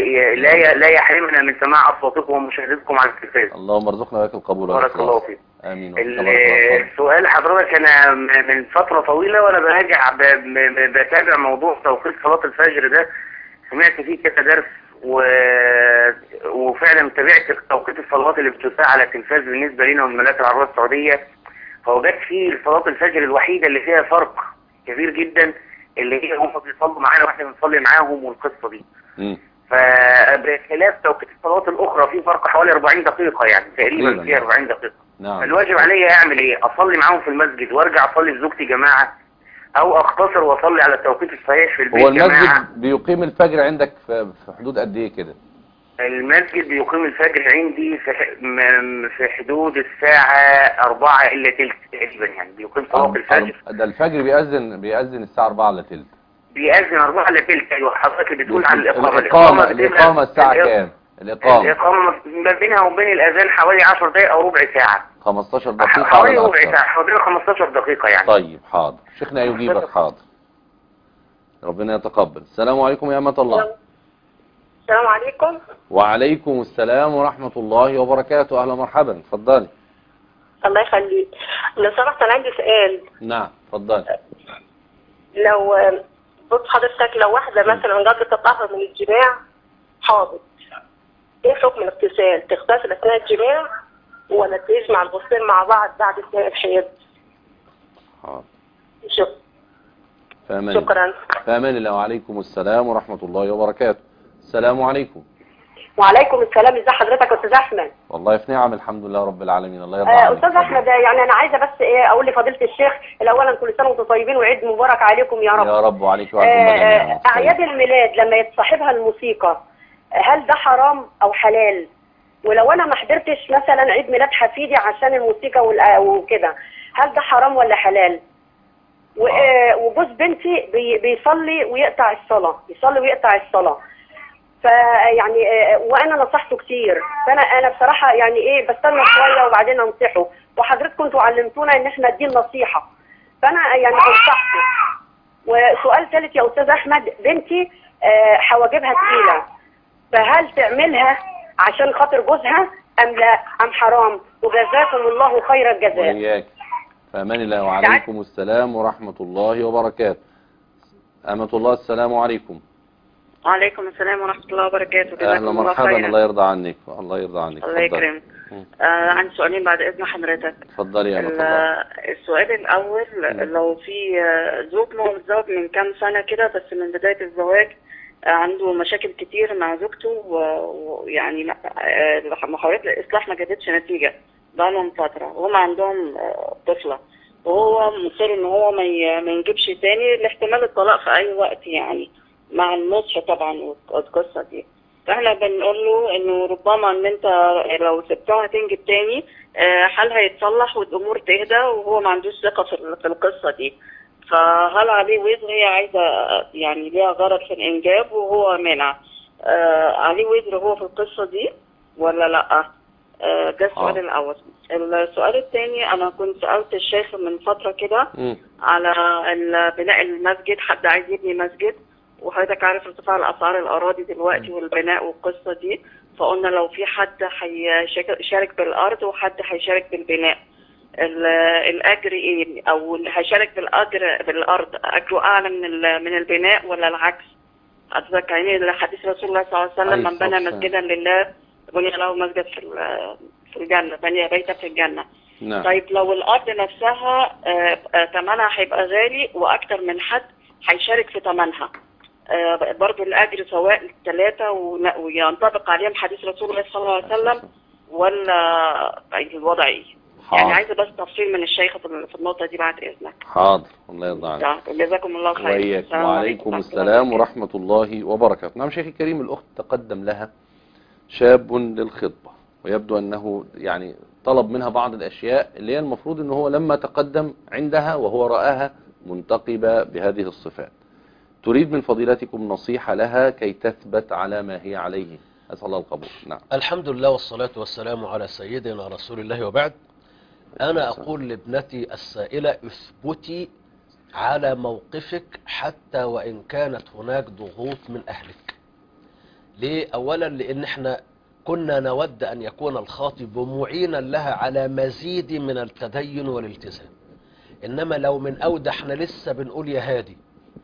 لا يحرمنا من سماع أصواتكم ومشاهدتكم على التلفاز. اللهم ارزقنا لك القبول. بارك الله فيك. آمين. السؤال حضرتك، أنا من فترة طويلة وأنا براجع بتابع موضوع توقيت صلاة الفجر ده، سمعت فيه كذا درس وفعلا تابعت توقيت الصلوات اللي بتذاع على التلفاز بالنسبة لنا والمملكة العربية السعودية، فوجدت فيه صلاة الفجر الوحيدة اللي فيها فرق كبير جدا، اللي هي هم بيصلوا معانا واحنا بنصلي معاهم والقصة دي. فبخلاف توقيت الصلوات الأخرى في فرق حوالي 40 دقيقة يعني تقريبا، فيها 40 دقيقة. نعم. الواجب علي اعمل ايه؟ اصلي معاهم في المسجد وارجع اصلي لزوجتي جماعة، او اختصر واصلي على التوقيت الصحيح في البيت جماعة؟ هو المسجد جماعة. بيقيم الفجر عندك في حدود قد ايه كده؟ المسجد بيقيم الفجر عندي في حدود الساعة 4 إلا تلت تقريبا، يعني بيقيم صلاة الفجر. ده الفجر بيأذن الساعة 4 إلا تلت. بيأذن 4 إلا تلت. ايوه حضرتك بتقول عن الإقامة. الإقامة الساعة كام؟ الإقامة ما بينها وبين الأذان حوالي 10 دقائق أو ربع ساعة. 15 دقيقة حوالي ربع ساعة، حوالي 15 دقيقة يعني. طيب حاضر، شيخنا يجيبك. حاضر، ربنا يتقبل. السلام عليكم يا أمة الله. السلام عليكم. وعليكم السلام ورحمة الله وبركاته. أهلا مرحبا، اتفضلي. الله يخليك. لو سمحت أنا عندي سؤال. نعم اتفضلي. لو بص حضرتك، لو واحدة مثلا جت تطهر من الجماع حاضر، ايه حكم الاغتسال؟ تغتسل اثناء الجماع ولا تجمع الغسلين مع بعض بعد اثناء الحيض؟ حاضر. شكرا. فأمان الله. وعليكم السلام ورحمة الله وبركاته. السلام عليكم. وعليكم السلام. ازي حضرتك يا استاذ احمد؟ والله في نعم الحمد لله رب العالمين. الله يرضى عليك. استاذ احمد، يعني انا عايزه بس اقول لفضيله الشيخ الاولا كل سنه وانتم طيبين وعيد مبارك عليكم يا رب. يا رب وعليك وعليكم. اعياد الميلاد لما يتصاحبها الموسيقى هل ده حرام او حلال؟ ولو انا ما حضرتش مثلا عيد ميلاد حفيدي عشان الموسيقى وكده، هل ده حرام ولا حلال؟ وجوز بنتي بيصلي ويقطع الصلاه، يصلي ويقطع الصلاه، فيعني وانا نصحته كتير، فانا بصراحه يعني ايه بستنى شويه وبعدين انصحه، وحضرتكم انتوا علمتونا ان احنا ندي النصيحه، فانا يعني انصحته. وسؤال ثالث يا استاذ احمد، بنتي حواجبها تقيله، فهل تعملها عشان خاطر جوزها ام لا ام حرام؟ وجزاكم الله خير الجزاء. وإياك. فأمان الله. وعليكم السلام ورحمة الله وبركاته. أمة الله، السلام عليكم. وعليكم السلام ورحمة الله وبركاته. أهلا مرحبا. الله يرضى عنك. الله يرضى عنك. الله يكرمك. عندي سؤالين بعد إذن حضرتك. اتفضلي يا الله. السؤال الأول، لو في زوج متزوج من كام سنة كده، بس من بداية الزواج عنده مشاكل كتير مع زوجته، ويعني محاولات الإصلاح ما جابتش نتيجة بقالهم فترة، وهم عندهم طفلة، وهو مصر إن هو ما ينجبش تاني لاحتمال الطلاق في أي وقت يعني، مع النصح طبعا والقصة دي. فاحنا بنقول له انه ربما ان انت لو سبتها هتنجب تاني، حالها يتصلح والامور تهدى، وهو ما عندوش ثقة في القصة دي. فهل عليه وزر؟ هي عايزة يعني ليها غرض في الانجاب وهو مانع، عليه وزر هو في القصة دي ولا لا؟ ده السؤال الاول. السؤال الثاني، انا كنت سألت الشيخ من فترة كده على بناء المسجد، حد عايز يبني مسجد، وحضرتك عارف ارتفاع الاسعار الاراضي دلوقتي والبناء والقصه دي، فقلنا لو في حد هيشارك بالارض وحد هيشارك بالبناء، الاجر ايه؟ او اللي هيشارك بالارض اجره اعلى من البناء ولا العكس؟ حضرتك يعني حديث رسول الله صلى الله عليه وسلم، من بنى مسجدا لله بني له مسجد في الجنه، بني بيتا في الجنه. نعم. طيب لو الارض نفسها ثمنها هيبقى غالي واكتر من حد هيشارك في ثمنها، برضو الأجر سواء الثلاثة وينطبق عليهم حديث رسول الله صلى الله عليه وسلم، ولا الوضع ايه؟ يعني عايزة بس تفصيل من الشيخ في النقطة دي بعد إذنك. حاضر. الله يرضى عنك. جزاكم الله خير. وإياك. وعليكم السلام ورحمة الله وبركاته. نعم شيخي الكريم، الأخت تقدم لها شاب للخطبة، ويبدو أنه يعني طلب منها بعض الأشياء اللي هي المفروض أنه هو لما تقدم عندها وهو رآها منتقبة بهذه الصفات، تريد من فضيلتكم نصيحة لها كي تثبت على ما هي عليه. أسأل الله القبول. نعم. الحمد لله والصلاة والسلام على سيدنا رسول الله، وبعد. أنا أقول لابنتي السائلة: اثبتي على موقفك حتى وإن كانت هناك ضغوط من أهلك. ليه؟ أولا لأن احنا كنا نود أن يكون الخاطب معينا لها على مزيد من التدين والالتزام، إنما لو من أودع احنا لسه بنقول يا هادي،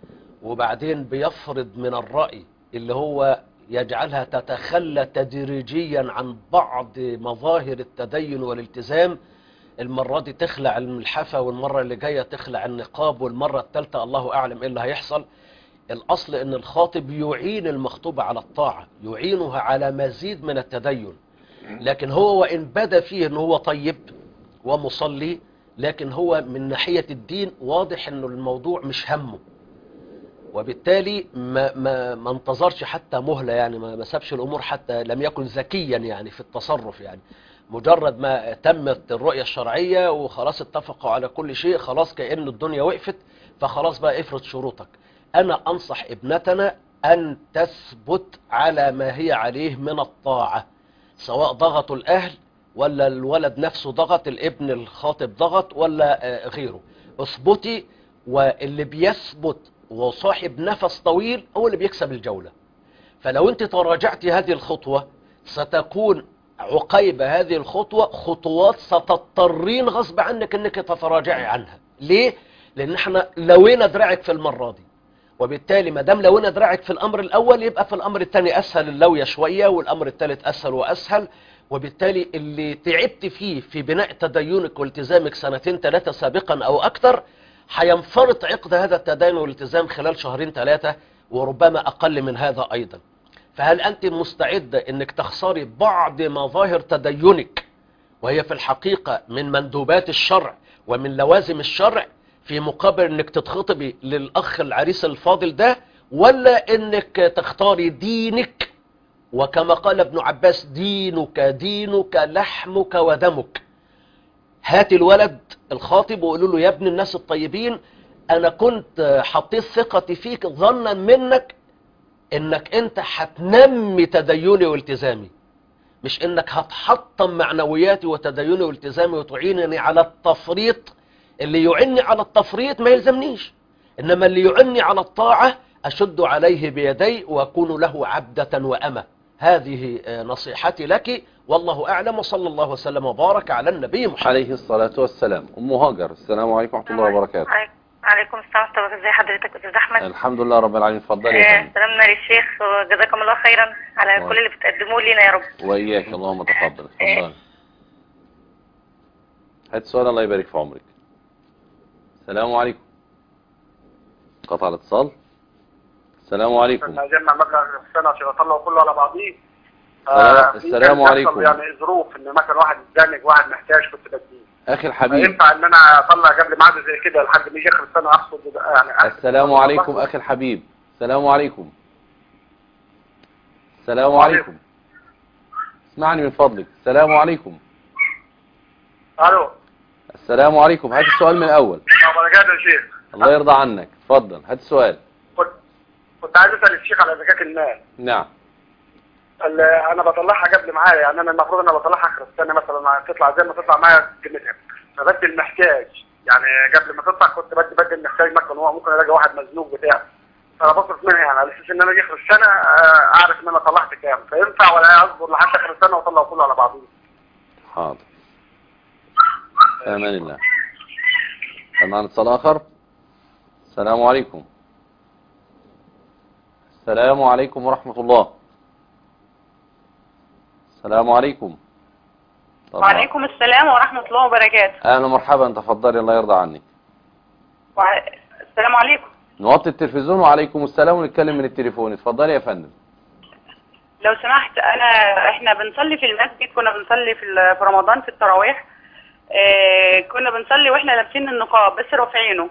وبعدين بيفرض من الرأي اللي هو يجعلها تتخلى تدريجيا عن بعض مظاهر التدين والالتزام، المرة دي تخلع الملحفة، والمرة اللي جاية تخلع النقاب، والمرة الثالثة الله أعلم إيه اللي هيحصل. الأصل إن الخاطب يعين المخطوبة على الطاعة، يعينها على مزيد من التدين، لكن هو وإن بدا فيه إنه هو طيب ومصلي، لكن هو من ناحية الدين واضح إنه الموضوع مش همه، وبالتالي ما انتظرش حتى مهلة، يعني ما سابش الأمور حتى لم يكن ذكيا يعني في التصرف، يعني مجرد ما تمت الرؤية الشرعية وخلاص اتفقوا على كل شيء، خلاص كأن الدنيا وقفت، فخلاص بقى افرض شروطك. أنا أنصح ابنتنا أن تثبت على ما هي عليه من الطاعة، سواء ضغط الأهل ولا الولد نفسه ضغط، الابن الخاطب ضغط ولا غيره. اثبتي، واللي بيثبت وصاحب نفس طويل هو اللي بيكسب الجولة. فلو انت تراجعتي هذه الخطوة، ستكون عقيب هذه الخطوة خطوات ستضطرين غصب عنك انك تتراجعي عنها. ليه؟ لان احنا لوينا دراعك في المرة دي، وبالتالي ما دام لوينا دراعك في الامر الاول، يبقى في الامر الثاني اسهل اللوية شوية، والامر الثالث اسهل واسهل، وبالتالي اللي تعبت فيه في بناء تدينك والتزامك سنتين ثلاثة سابقا او اكتر، هينفرط عقد هذا التدين والالتزام خلال شهرين ثلاثة، وربما أقل من هذا أيضا. فهل أنت مستعدة أنك تخسري بعض مظاهر تدينك، وهي في الحقيقة من مندوبات الشرع ومن لوازم الشرع، في مقابل أنك تتخطبي للأخ العريس الفاضل ده، ولا أنك تختاري دينك؟ وكما قال ابن عباس: دينك دينك لحمك ودمك. هات الولد الخاطب وقولوا له: يا ابن الناس الطيبين، انا كنت حطيت ثقتي فيك ظنا منك انك انت هتنمي تديني والتزامي، مش انك هتحطم معنوياتي وتديني والتزامي وتعينني على التفريط. اللي يعني على التفريط ما يلزمنيش، إنما اللي يعني على الطاعة أشد عليه بيدي وأكون له عبدة وأمة. هذه نصيحتي لك، والله أعلم، وصلى الله وسلم وبارك على النبي محمد عليه الصلاة والسلام. أم هاجر، السلام عليكم ورحمة الله وبركاته. عليكم السلام ورحمة الله. ازي حضرتك استاذ احمد؟ الحمد لله رب العالمين. اتفضلي يا فندم. سلامنا للشيخ وجزاكم الله خيرا على كل اللي بتقدموه لنا يا رب. وإياك، اللهم تفضل. اتفضل. هات سؤال، الله يبارك في عمرك. السلام عليكم. قطع الاتصال. السلام عليكم. جمع مبلغ السنة عشان اطلعه كله على بعضيه. السلام عليكم. يعني ظروف ان مثلا واحد متزنق، واحد محتاج، كنت بديه. اخي الحبيب، ينفع ان انا اطلع قبل ميعاد زي كده لحد ما يجي اخر السنة اقصد يعني؟ السلام عليكم اخي الحبيب. السلام عليكم. السلام عليكم. اسمعني من فضلك. السلام عليكم. الو. السلام عليكم. هات السؤال من الاول. بركاته يا شيخ. الله يرضى عنك. اتفضل، هات السؤال. كنت عايز اسال الشيخ على زكاة المال. نعم. انا بطلعها قبل معايا، يعني انا المفروض انا بطلعها اخر السنه مثلا، تطلع زي ما تطلع معايا قيمتها، فبدي المحتاج يعني قبل ما تطلع كنت بدي المحتاج، مثلا هو ممكن الاقي واحد مزنوق بتاع، فانا بصرف منها يعني على اساس ان انا اجي اخر السنه اعرف ان انا طلعت كام، فينفع ولا اصبر لحد اخر السنه واطلع كله على بعضيه؟ حاضر. امان الله. معنا اتصال اخر. السلام عليكم. السلام عليكم ورحمة الله. السلام عليكم. وعليكم السلام ورحمة الله وبركاته. اهلا مرحبا، تفضلي الله يرضى عنك. السلام عليكم. نوطي التلفزيون. وعليكم السلام، ونتكلم من التليفون. اتفضلي يا فندم. لو سمحت، احنا بنصلي في المسجد، كنا بنصلي في رمضان في التراويح، كنا بنصلي واحنا لابسين النقاب بس رافعينه.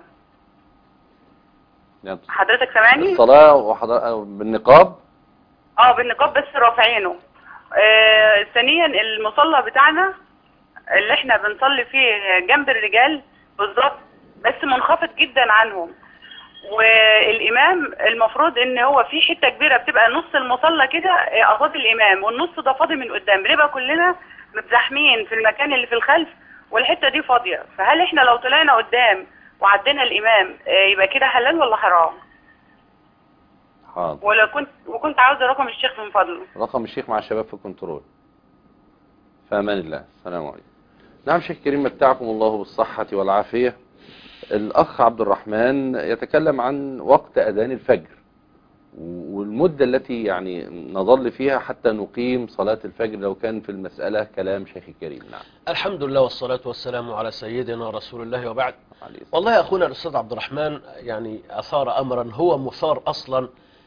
حضرتك سامعني؟ الصلاة بالنقاب؟ بالنقاب بس رافعينه. ثانيا المصلى بتاعنا اللي احنا بنصلي فيه جنب الرجال بالظبط، بس منخفض جدا عنهم، والامام المفروض ان هو في حته كبيره بتبقى نص المصلى كده قصاد الامام، والنص ده فاضي من قدام، بنبقى كلنا متزاحمين في المكان اللي في الخلف والحته دي فاضيه. فهل احنا لو طلعنا قدام وعدينا الامام يبقى كده حلال ولا حرام؟ حاضر. وكنت عاوزه رقم الشيخ من فضله. رقم الشيخ مع الشباب في الكنترول. في امان الله. السلام عليكم. نعم شيخ كريم، متعكم الله بالصحة والعافية. الأخ عبد الرحمن يتكلم عن وقت أذان الفجر والمدة التي يعني نظل فيها حتى نقيم صلاة الفجر، لو كان في المسألة كلام شيخ كريم. نعم. الحمد لله والصلاة والسلام على سيدنا رسول الله وبعد. والله أخونا الأستاذ عبد الرحمن يعني أثار أمرا هو مثار أصلا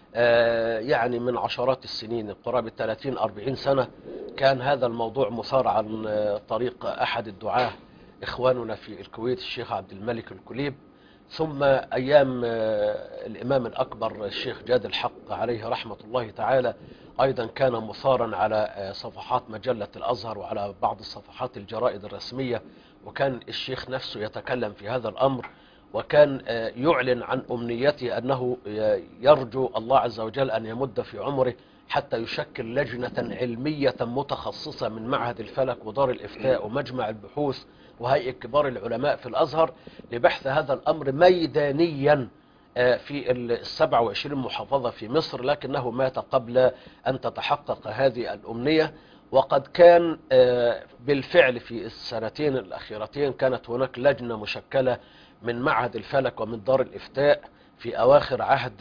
يعني من عشرات السنين، قرابة 30-40 سنة كان هذا الموضوع مثار عن طريق أحد الدعاة إخواننا في الكويت الشيخ عبد الملك الكليب، ثم أيام الإمام الأكبر الشيخ جاد الحق عليه رحمة الله تعالى أيضا كان مثارا على صفحات مجلة الأزهر وعلى بعض الصفحات الجرائد الرسمية، وكان الشيخ نفسه يتكلم في هذا الأمر، وكان يعلن عن أمنيته أنه يرجو الله عز وجل أن يمد في عمره حتى يشكل لجنة علمية متخصصة من معهد الفلك ودار الإفتاء ومجمع البحوث وهيئة كبار العلماء في الأزهر لبحث هذا الأمر ميدانيا في 27 محافظة في مصر، لكنه مات قبل أن تتحقق هذه الأمنية. وقد كان بالفعل في السنتين الأخيرتين كانت هناك لجنة مشكلة من معهد الفلك ومن دار الإفتاء في أواخر عهد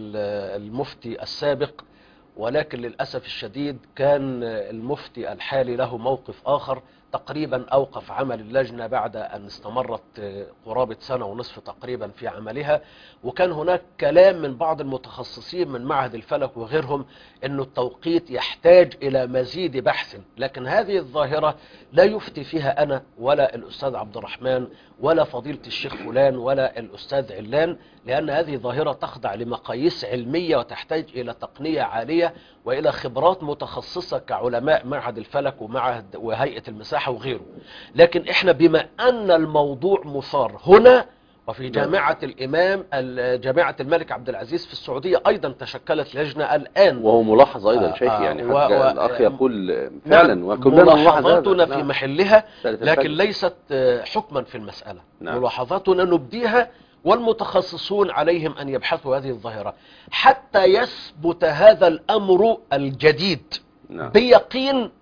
المفتي السابق، ولكن للأسف الشديد كان المفتي الحالي له موقف آخر، تقريبا أوقف عمل اللجنة بعد أن استمرت قرابة سنة ونصف تقريبا في عملها. وكان هناك كلام من بعض المتخصصين من معهد الفلك وغيرهم أن التوقيت يحتاج إلى مزيد بحث، لكن هذه الظاهرة لا يفتي فيها أنا ولا الأستاذ عبد الرحمن ولا فضيلة الشيخ فلان ولا الأستاذ علان، لأن هذه ظاهرة تخضع لمقاييس علمية وتحتاج إلى تقنية عالية وإلى خبرات متخصصة كعلماء معهد الفلك ومعهد وهيئة المساحة وغيره. لكن إحنا بما أن الموضوع مثار هنا وفي جامعة الإمام جامعة الملك عبد العزيز في السعودية أيضا تشكلت لجنة الآن، وهو ملاحظ أيضا شيخ يعني الأخ يقول فعلا وكلنا ملاحظاتنا في محلها، لكن ليست حكما في المسألة. ملاحظاتنا نبديها والمتخصصون عليهم أن يبحثوا هذه الظاهرة حتى يثبت هذا الأمر الجديد بيقين.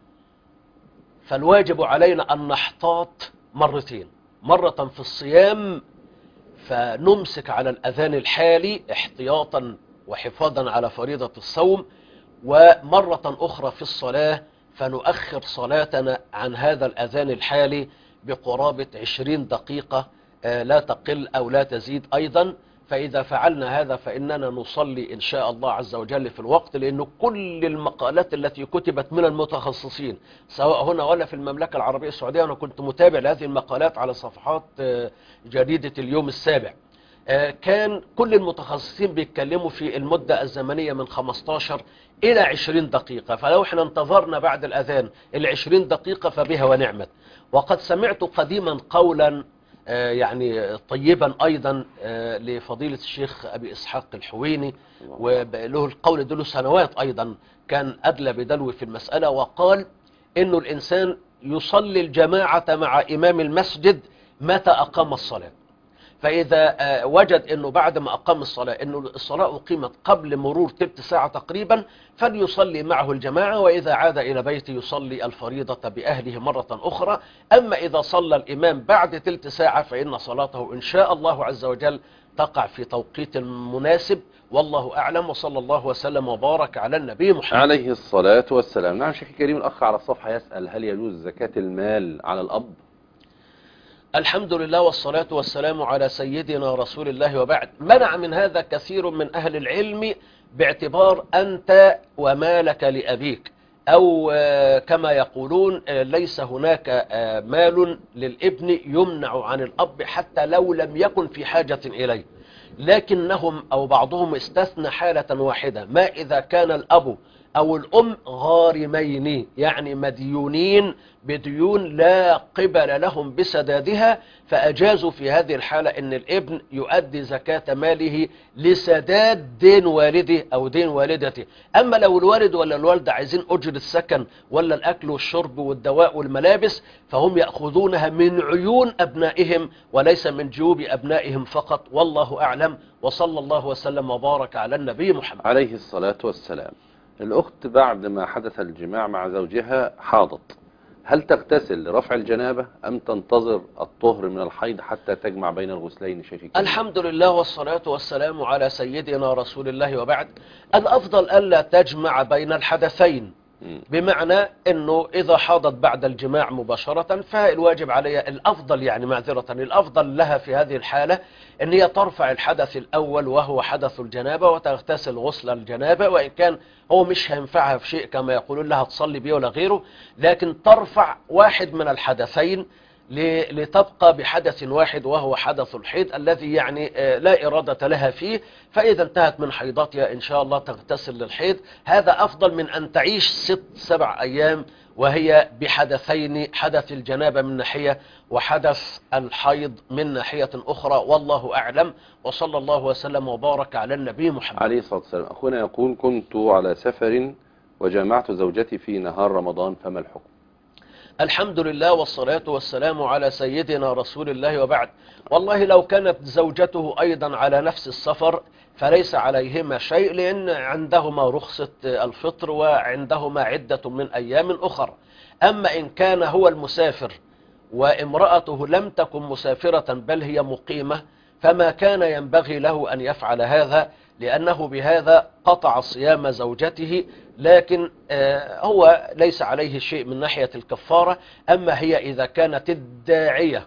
فالواجب علينا أن نحتاط مرتين، مرة في الصيام فنمسك على الأذان الحالي احتياطا وحفاظا على فريضة الصوم، ومرة أخرى في الصلاة فنؤخر صلاتنا عن هذا الأذان الحالي بقرابة 20 دقيقة لا تقل أو لا تزيد أيضا. فإذا فعلنا هذا فإننا نصلي إن شاء الله عز وجل في الوقت، لأنه كل المقالات التي كتبت من المتخصصين سواء هنا ولا في المملكة العربية السعودية، أنا كنت متابع لهذه المقالات على صفحات جريدة اليوم السابع، كان كل المتخصصين بيتكلموا في المدة الزمنية من 15 إلى 20 دقيقة. فلو احنا انتظرنا بعد الأذان 20 دقيقة فبها ونعمت. وقد سمعت قديما قولا يعني طيبا أيضا لفضيلة الشيخ أبي إسحاق الحويني، وله القول دله سنوات أيضا كان أدلى بدلو في المسألة، وقال إنه الإنسان يصلي الجماعة مع إمام المسجد متى أقام الصلاة. فإذا وجد أنه بعد ما أقام الصلاة أنه الصلاة أقيمت قبل مرور تلت ساعة تقريبا فليصلي معه الجماعة، وإذا عاد إلى بيته يصلي الفريضة بأهله مرة أخرى. أما إذا صلى الإمام بعد تلت ساعة فإن صلاته إن شاء الله عز وجل تقع في توقيت مناسب، والله أعلم. وصلى الله وسلم وبارك على النبي محمد عليه الصلاة والسلام. نعم شيخ الكريم، الأخ على الصفحة يسأل: هل يجوز زكاة المال على الأب؟ الحمد لله والصلاة والسلام على سيدنا رسول الله، وبعد. منع من هذا كثير من أهل العلم باعتبار أنت ومالك لأبيك، أو كما يقولون ليس هناك مال للابن يمنع عن الأب حتى لو لم يكن في حاجة إليه، لكنهم أو بعضهم استثنى حالة واحدة: ما إذا كان الأب أو الأم غارمين، يعني مديونين بديون لا قبل لهم بسدادها، فأجازوا في هذه الحالة أن الابن يؤدي زكاة ماله لسداد دين والده أو دين والدته. أما لو الوالد ولا الوالدة عايزين أجر السكن ولا الأكل والشرب والدواء والملابس فهم يأخذونها من عيون أبنائهم وليس من جيوب أبنائهم فقط، والله أعلم. وصلى الله وسلم وبارك على النبي محمد عليه الصلاة والسلام. الأخت بعد ما حدث الجماع مع زوجها حاضت، هل تغتسل لرفع الجنابة أم تنتظر الطهر من الحيض حتى تجمع بين الغسلين شيخ الكريم؟ الحمد لله والصلاة والسلام على سيدنا رسول الله، وبعد. الأفضل ألا تجمع بين الحدثين، بمعنى أنه إذا حاضت بعد الجماع مباشرة فالواجب عليها الأفضل، يعني معذرة، الأفضل لها في هذه الحالة أن هي ترفع الحدث الأول وهو حدث الجنابة وتغتسل غسل الجنابة، وإن كان هو مش هينفعها في شيء كما يقولون لها تصلي به ولا غيره، لكن ترفع واحد من الحدثين لتبقى بحدث واحد وهو حدث الحيض الذي يعني لا إرادة لها فيه. فإذا انتهت من حيضاتها إن شاء الله تغتسل للحيض. هذا أفضل من أن تعيش 6-7 أيام وهي بحدثين، حدث الجنابة من ناحية وحدث الحيض من ناحية أخرى، والله أعلم. وصلى الله وسلم وبارك على النبي محمد عليه الصلاة والسلام. أخونا يقول: كنت على سفر وجامعت زوجتي في نهار رمضان، فما الحكم؟ الحمد لله والصلاة والسلام على سيدنا رسول الله، وبعد. والله لو كانت زوجته أيضا على نفس السفر فليس عليهما شيء، لأن عندهما رخصة الفطر وعندهما عدة من أيام أخرى. أما إن كان هو المسافر وامرأته لم تكن مسافرة بل هي مقيمة فما كان ينبغي له أن يفعل هذا، لأنه بهذا قطع صيام زوجته، لكن هو ليس عليه شيء من ناحية الكفارة. أما هي إذا كانت الداعية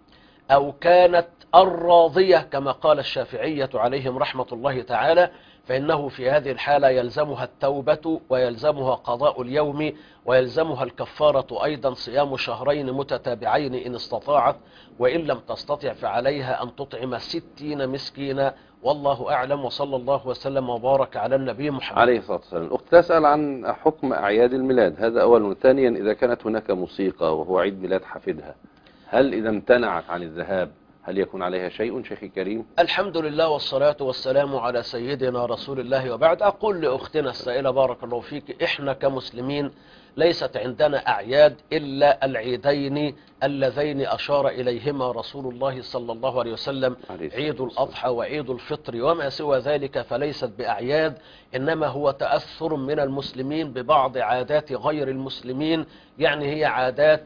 أو كانت الراضية كما قال الشافعية عليهم رحمة الله تعالى، فإنه في هذه الحالة يلزمها التوبة ويلزمها قضاء اليوم ويلزمها الكفارة أيضا صيام شهرين متتابعين إن استطاعت، وإن لم تستطع فعليها أن تطعم 60 مسكينا، والله أعلم. وصلى الله وسلم وبارك على النبي محمد عليه الصلاة والسلام. الأخت تسأل عن حكم أعياد الميلاد، هذا أولا. ثانيا، إذا كانت هناك موسيقى وهو عيد ميلاد حفيدها، هل إذا امتنعت عن الذهاب هل يكون عليها شيء شيخي الكريم؟ الحمد لله والصلاة والسلام على سيدنا رسول الله وبعد. أقول لأختنا السائلة بارك الله فيك، إحنا كمسلمين ليست عندنا أعياد إلا العيدين اللذين أشار إليهما رسول الله صلى الله عليه وسلم، عيد الأضحى وعيد الفطر، وما سوى ذلك فليست بأعياد، إنما هو تأثر من المسلمين ببعض عادات غير المسلمين، يعني هي عادات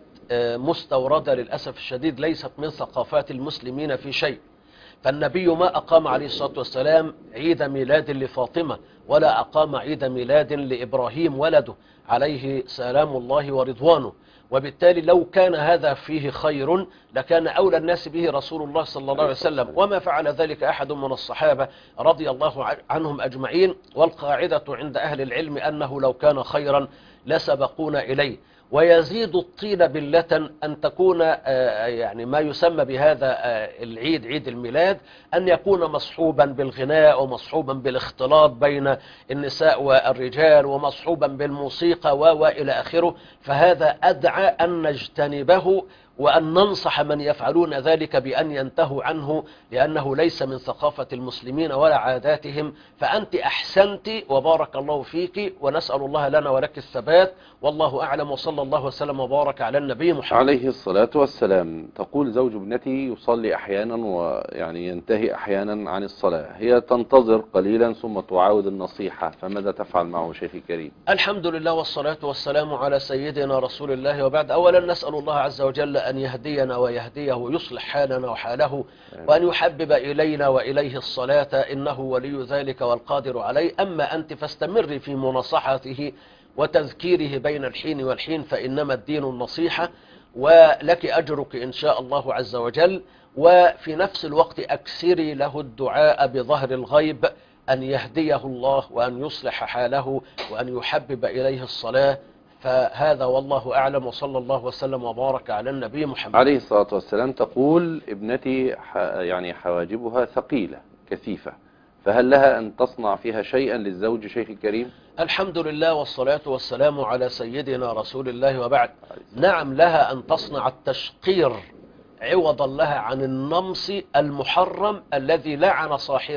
مستوردة للأسف الشديد، ليست من ثقافات المسلمين في شيء. فالنبي ما أقام عليه الصلاة والسلام عيد ميلاد لفاطمة، ولا أقام عيد ميلاد لإبراهيم ولده عليه سلام الله ورضوانه، وبالتالي لو كان هذا فيه خير لكان أولى الناس به رسول الله صلى الله عليه وسلم، وما فعل ذلك أحد من الصحابة رضي الله عنهم أجمعين. والقاعدة عند أهل العلم أنه لو كان خيرا لسبقونا إليه. ويزيد الطين بلة أن تكون يعني ما يسمى بهذا العيد عيد الميلاد أن يكون مصحوبا بالغناء ومصحوبا بالاختلاط بين النساء والرجال ومصحوبا بالموسيقى وإلى آخره، فهذا أدعى أن نجتنبه وأن ننصح من يفعلون ذلك بأن ينتهوا عنه، لأنه ليس من ثقافة المسلمين ولا عاداتهم. فأنت أحسنت وبارك الله فيك، ونسأل الله لنا ولك الثبات، والله أعلم، وصلى الله وسلم وبارك على النبي محمد عليه الصلاة والسلام. تقول زوج ابنتي يصلي أحيانا ويعني ينتهي أحيانا عن الصلاة، هي تنتظر قليلا ثم تعاود النصيحة، فماذا تفعل معه شيخي الكريم؟ الحمد لله والصلاة والسلام على سيدنا رسول الله وبعد. أولا نسأل الله عز وجل أن يهدينا ويهديه ويصلح حالنا وحاله، وأن يحبب إلينا وإليه الصلاة، إنه ولي ذلك والقادر عليه. أما أنت فاستمري في مناصحته وتذكيره بين الحين والحين، فإنما الدين النصيحة، ولك أجرك إن شاء الله عز وجل. وفي نفس الوقت أكثري له الدعاء بظهر الغيب أن يهديه الله وأن يصلح حاله وأن يحبب إليه الصلاة. فهذا والله أعلم، وصلى الله وسلم وبارك على النبي محمد عليه الصلاة والسلام. تقول ابنتي يعني حواجبها ثقيلة كثيفة، فهل لها أن تصنع فيها شيئا للزوج شيخ الكريم؟ الحمد لله والصلاة والسلام على سيدنا رسول الله وبعد. نعم، لها أن تصنع التشقير عوضا لها عن النمص المحرم الذي لعن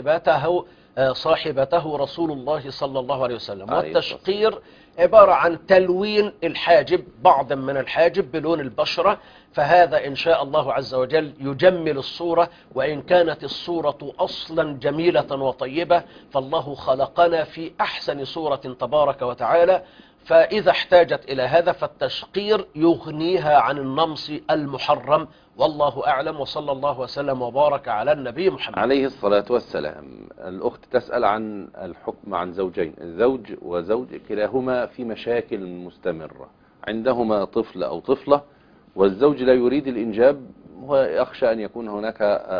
صاحبته رسول الله صلى الله عليه وسلم. والتشقير عبارة عن تلوين الحاجب، بعضا من الحاجب بلون البشرة، فهذا إن شاء الله عز وجل يجمل الصورة، وإن كانت الصورة أصلا جميلة وطيبة فالله خلقنا في أحسن صورة تبارك وتعالى. فإذا احتاجت إلى هذا فالتشقير يغنيها عن النمص المحرم، والله أعلم، وصلى الله وسلم وبارك على النبي محمد عليه الصلاة والسلام. الأخت تسأل عن الحكم عن زوجين، الزوج وزوج كلاهما في مشاكل مستمرة، عندهما طفل أو طفلة، والزوج لا يريد الإنجاب ويخشى أن يكون هناك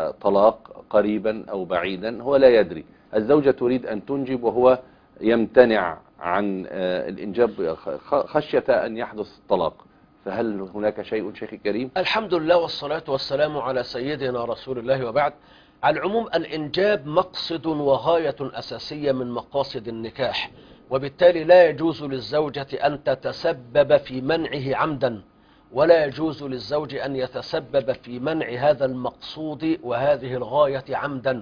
طلاق قريبا أو بعيدا، هو لا يدري. الزوجة تريد أن تنجب وهو يمتنع عن الإنجاب خشية أن يحدث الطلاق، فهل هناك شيء شيخي الكريم؟ الحمد لله والصلاة والسلام على سيدنا رسول الله وبعد. على العموم الإنجاب مقصد وغاية أساسية من مقاصد النكاح، وبالتالي لا يجوز للزوجة أن تتسبب في منعه عمدا، ولا يجوز للزوج أن يتسبب في منع هذا المقصود وهذه الغاية عمدا.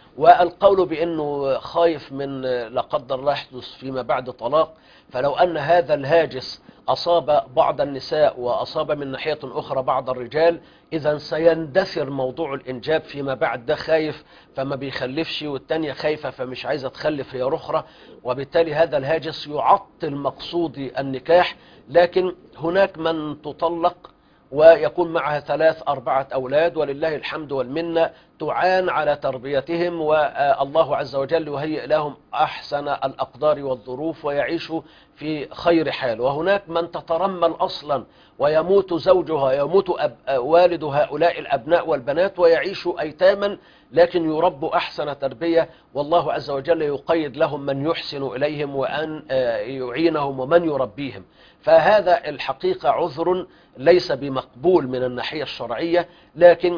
والقول بأنه خايف من لا قدر الله يحدث فيما بعد طلاق، فلو أن هذا الهاجس أصاب بعض النساء وأصاب من ناحية أخرى بعض الرجال، إذا سيندثر موضوع الإنجاب فيما بعد. ده خايف فما بيخلفش، والتانية خايفة فمش عايزة تخلف هي أخرى، وبالتالي هذا الهاجس يعطل مقصود النكاح. لكن هناك من تطلق ويكون معها 3-4 أولاد ولله الحمد والمنة، تعان على تربيتهم، والله عز وجل يهيئ لهم أحسن الأقدار والظروف ويعيشوا في خير حال. وهناك من تترمل أصلا ويموت زوجها، يموت والد هؤلاء الأبناء والبنات ويعيشوا أيتاما، لكن يربوا أحسن تربية، والله عز وجل يقيد لهم من يحسن إليهم وأن يعينهم ومن يربيهم. فهذا الحقيقة عذر ليس بمقبول من الناحية الشرعية، لكن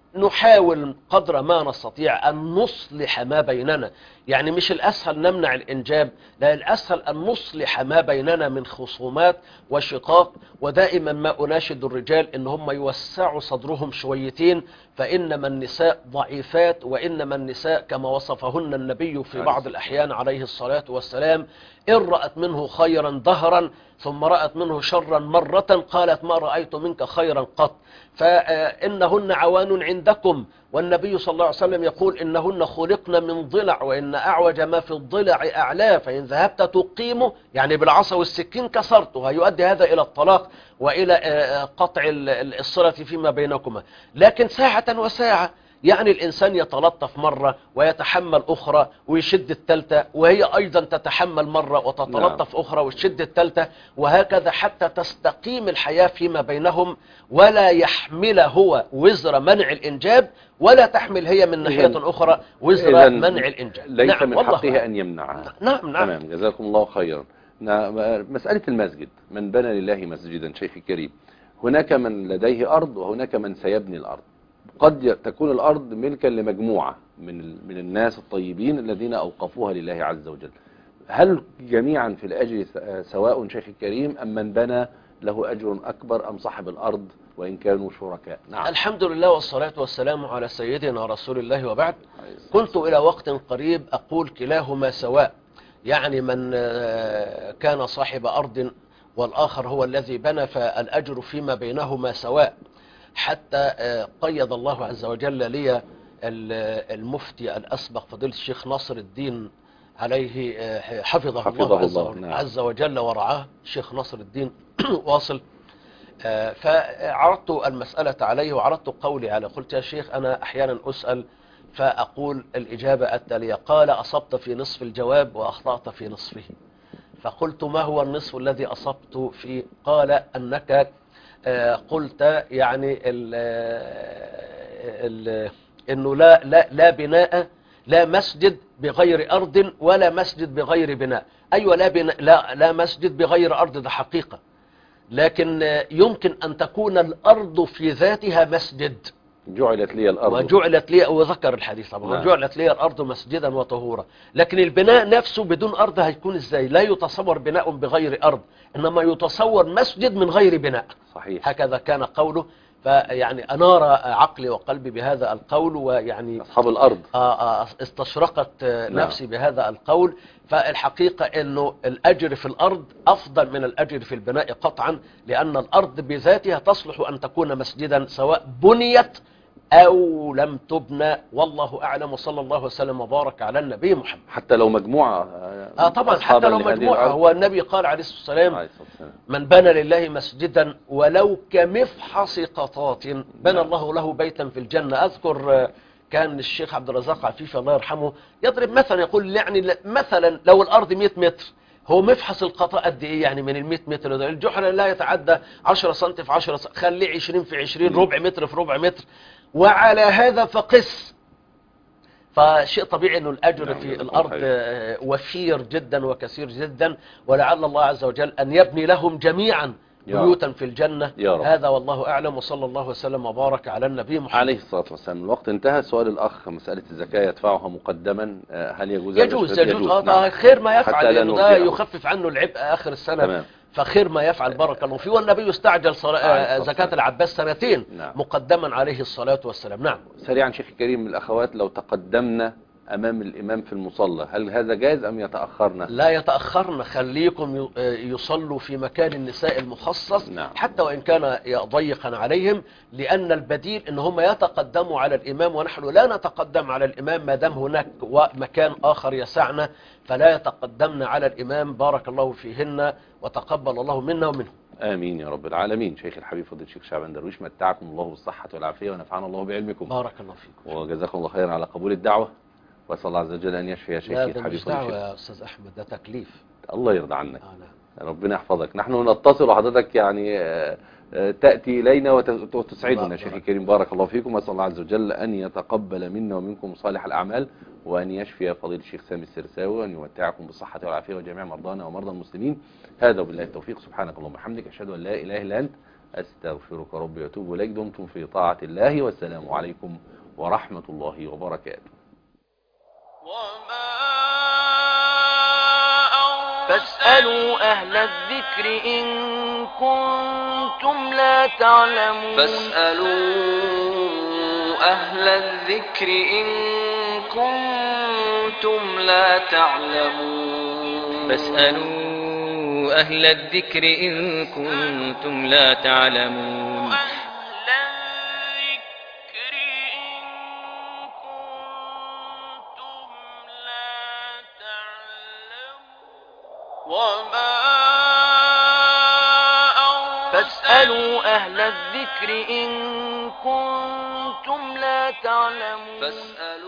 نحاول قدر ما نستطيع أن نصلح ما بيننا. يعني مش الأسهل نمنع الإنجاب، لا، الأسهل أن نصلح ما بيننا من خصومات وشقاق. ودائما ما أناشد الرجال إن هم يوسعوا صدرهم شويتين، فإنما النساء ضعيفات، وإنما النساء كما وصفهن النبي في بعض الأحيان عليه الصلاة والسلام: إن رأت منه خيرا دهرا ثم رأت منه شرا مرة قالت ما رأيت منك خيرا قط. فإنهن عوان عندكم، والنبي صلى الله عليه وسلم يقول إنهن خلقن من ضلع، وإن أعوج ما في الضلع أعلاه، فإن ذهبت تقيمه يعني بالعصا والسكين كسرته، يؤدي هذا إلى الطلاق وإلى قطع الصلة فيما بينكما. لكن ساعة وساعة، يعني الإنسان يتلطف مرة ويتحمل أخرى ويشد التالتة، وهي أيضا تتحمل مرة وتتلطف أخرى ويشد التالتة، وهكذا حتى تستقيم الحياة فيما بينهم، ولا يحمل هو وزر منع الإنجاب، ولا تحمل هي من ناحية أخرى وزر منع الإنجاب. ليس من حقه أن يمنعها. نعم. تمام، جزاكم الله خيرا. مسألة المسجد، من بنى لله مسجدا شيخي الكريم، هناك من لديه أرض وهناك من سيبني الأرض. قد تكون الأرض ملكا لمجموعة من الناس الطيبين الذين أوقفوها لله عز وجل. هل جميعا في الأجر سواء شيخ الكريم، أم من بنى له أجر أكبر، أم صاحب الأرض وإن كانوا شركاء؟ نعم. الحمد لله والصلاة والسلام على سيدنا رسول الله، وبعد. كنت إلى وقت قريب أقول كلاهما سواء، يعني من كان صاحب أرض والآخر هو الذي بنى، فالأجر فيما بينهما سواء. حتى قيد الله عز وجل لي المفتي الأسبق فضيلة الشيخ ناصر الدين عليه حفظه الله عز وجل ورعاه، الشيخ ناصر الدين واصل. فعرضت المسألة عليه وعرضت قولي عليه. قلت: يا شيخ، أنا أحيانا أسأل فأقول الإجابة التالية: قال أصبت في نصف الجواب وأخطأت في نصفه. فقلت: ما هو النصف الذي أصبت فيه؟ قال: أنك قلت يعني انه لا بناء، لا مسجد بغير ارض ولا مسجد بغير بناء. ايوه، لا بناء، لا مسجد بغير ارض، ده حقيقة. لكن يمكن ان تكون الارض في ذاتها مسجد. جعلت لي الارض، وجعلت لي، وذكر الحديث طبعا، جعلت لي الارض مسجدا وطهورا. لكن البناء نفسه بدون ارض هيكون ازاي؟ لا يتصور بناء بغير ارض، انما يتصور مسجد من غير بناء. صحيح. هكذا كان قوله. فيعني انار عقلي وقلبي بهذا القول، ويعني اصحاب الارض استشرقت نفسي بهذا القول. فالحقيقة انه الاجر في الارض افضل من الاجر في البناء قطعا، لان الارض بذاتها تصلح ان تكون مسجدا سواء بنيت أو لم تبنى، والله أعلم. وصلى الله وسلم وبارك على النبي محمد. حتى لو مجموعة طبعا، حتى لو مجموعة. هو النبي قال عليه الصلاة والسلام: من بنى لله مسجدا ولو كمفحص قطات بنى الله له بيتا في الجنة. أذكر كان الشيخ عبد الرزاق عفيفي الله يرحمه يضرب مثلا، يقول يعني مثلا لو الأرض 100 متر، هو مفحص القطاء قد ايه؟ يعني من ال 100 متر ده الجحر لا يتعدى 10 سم في 10 سم، خليه 20 في 20، ربع متر في ربع متر، وعلى هذا فقس. فشيء طبيعي انه الاجر في الارض وفير جدا وكثير جدا، ولعل الله عز وجل ان يبني لهم جميعا بيوتا في الجنة. هذا والله أعلم، وصلى الله وسلم وبارك على النبي محمد عليه الصلاة والسلام. الوقت انتهى. سؤال الأخ: مسألة الزكاة يدفعها مقدما، هل يجوز؟ يجوز. خير ما يفعل، لأنه ده يخفف عنه العبء آخر السنة. تمام. فخير ما يفعل، بارك الله فيه. والنبي استعجل زكاة العباس سنتين مقدما عليه الصلاة والسلام. نعم. سريعا شيخ الكريم، الأخوات لو تقدمنا أمام الإمام في المصلى، هل هذا جائز أم يتأخرنا؟ لا يتأخرن، خليكم يصلوا في مكان النساء المخصص. حتى وإن كان ضيقا عليهم، لأن البديل إن هم يتقدموا على الإمام، ونحن لا نتقدم على الإمام ما دام هناك مكان آخر يسعنا، فلا يتقدمن على الإمام. بارك الله فيهن وتقبل الله منا ومنهم. آمين يا رب العالمين. شيخ الحبيب فضيلة الشيخ شعبان درويش، متعكم الله بالصحة والعافية ونفعنا الله بعلمكم. بارك الله فيكم وجزاكم الله خيرا على قبول الدعوة، وأسأل الله عز وجل أن يشفي يا شيخي الحبيب. مش دعوة يا أستاذ أحمد، ده تكليف. الله يرضى عنك. ربنا يحفظك. نحن نتصل وحضرتك يعني تأتي إلينا وتسعدنا يا شيخي الكريم. بارك الله فيكم، وأسأل الله عز وجل أن يتقبل منا ومنكم صالح الأعمال، وأن يشفي فضيلة الشيخ سامي السرساوي، وأن يمتعكم بالصحة والعافية وجميع مرضانا ومرضى المسلمين. هذا وبالله التوفيق. سبحانك اللهم وبحمدك، أشهد أن لا إله إلا أنت، أستغفرك ربي وأتوب إليك. دمتم في طاعة الله، والسلام عليكم ورحمة الله وبركاته. فاسألوا أهل الذكر إن كنتم لا تعلمون. فاسألوا أهل الذكر إن كنتم لا تعلمون. فاسألوا أهل الذكر إن كنتم لا تعلمون. فاسألوا أهل الذكر إن كنتم لا تعلمون.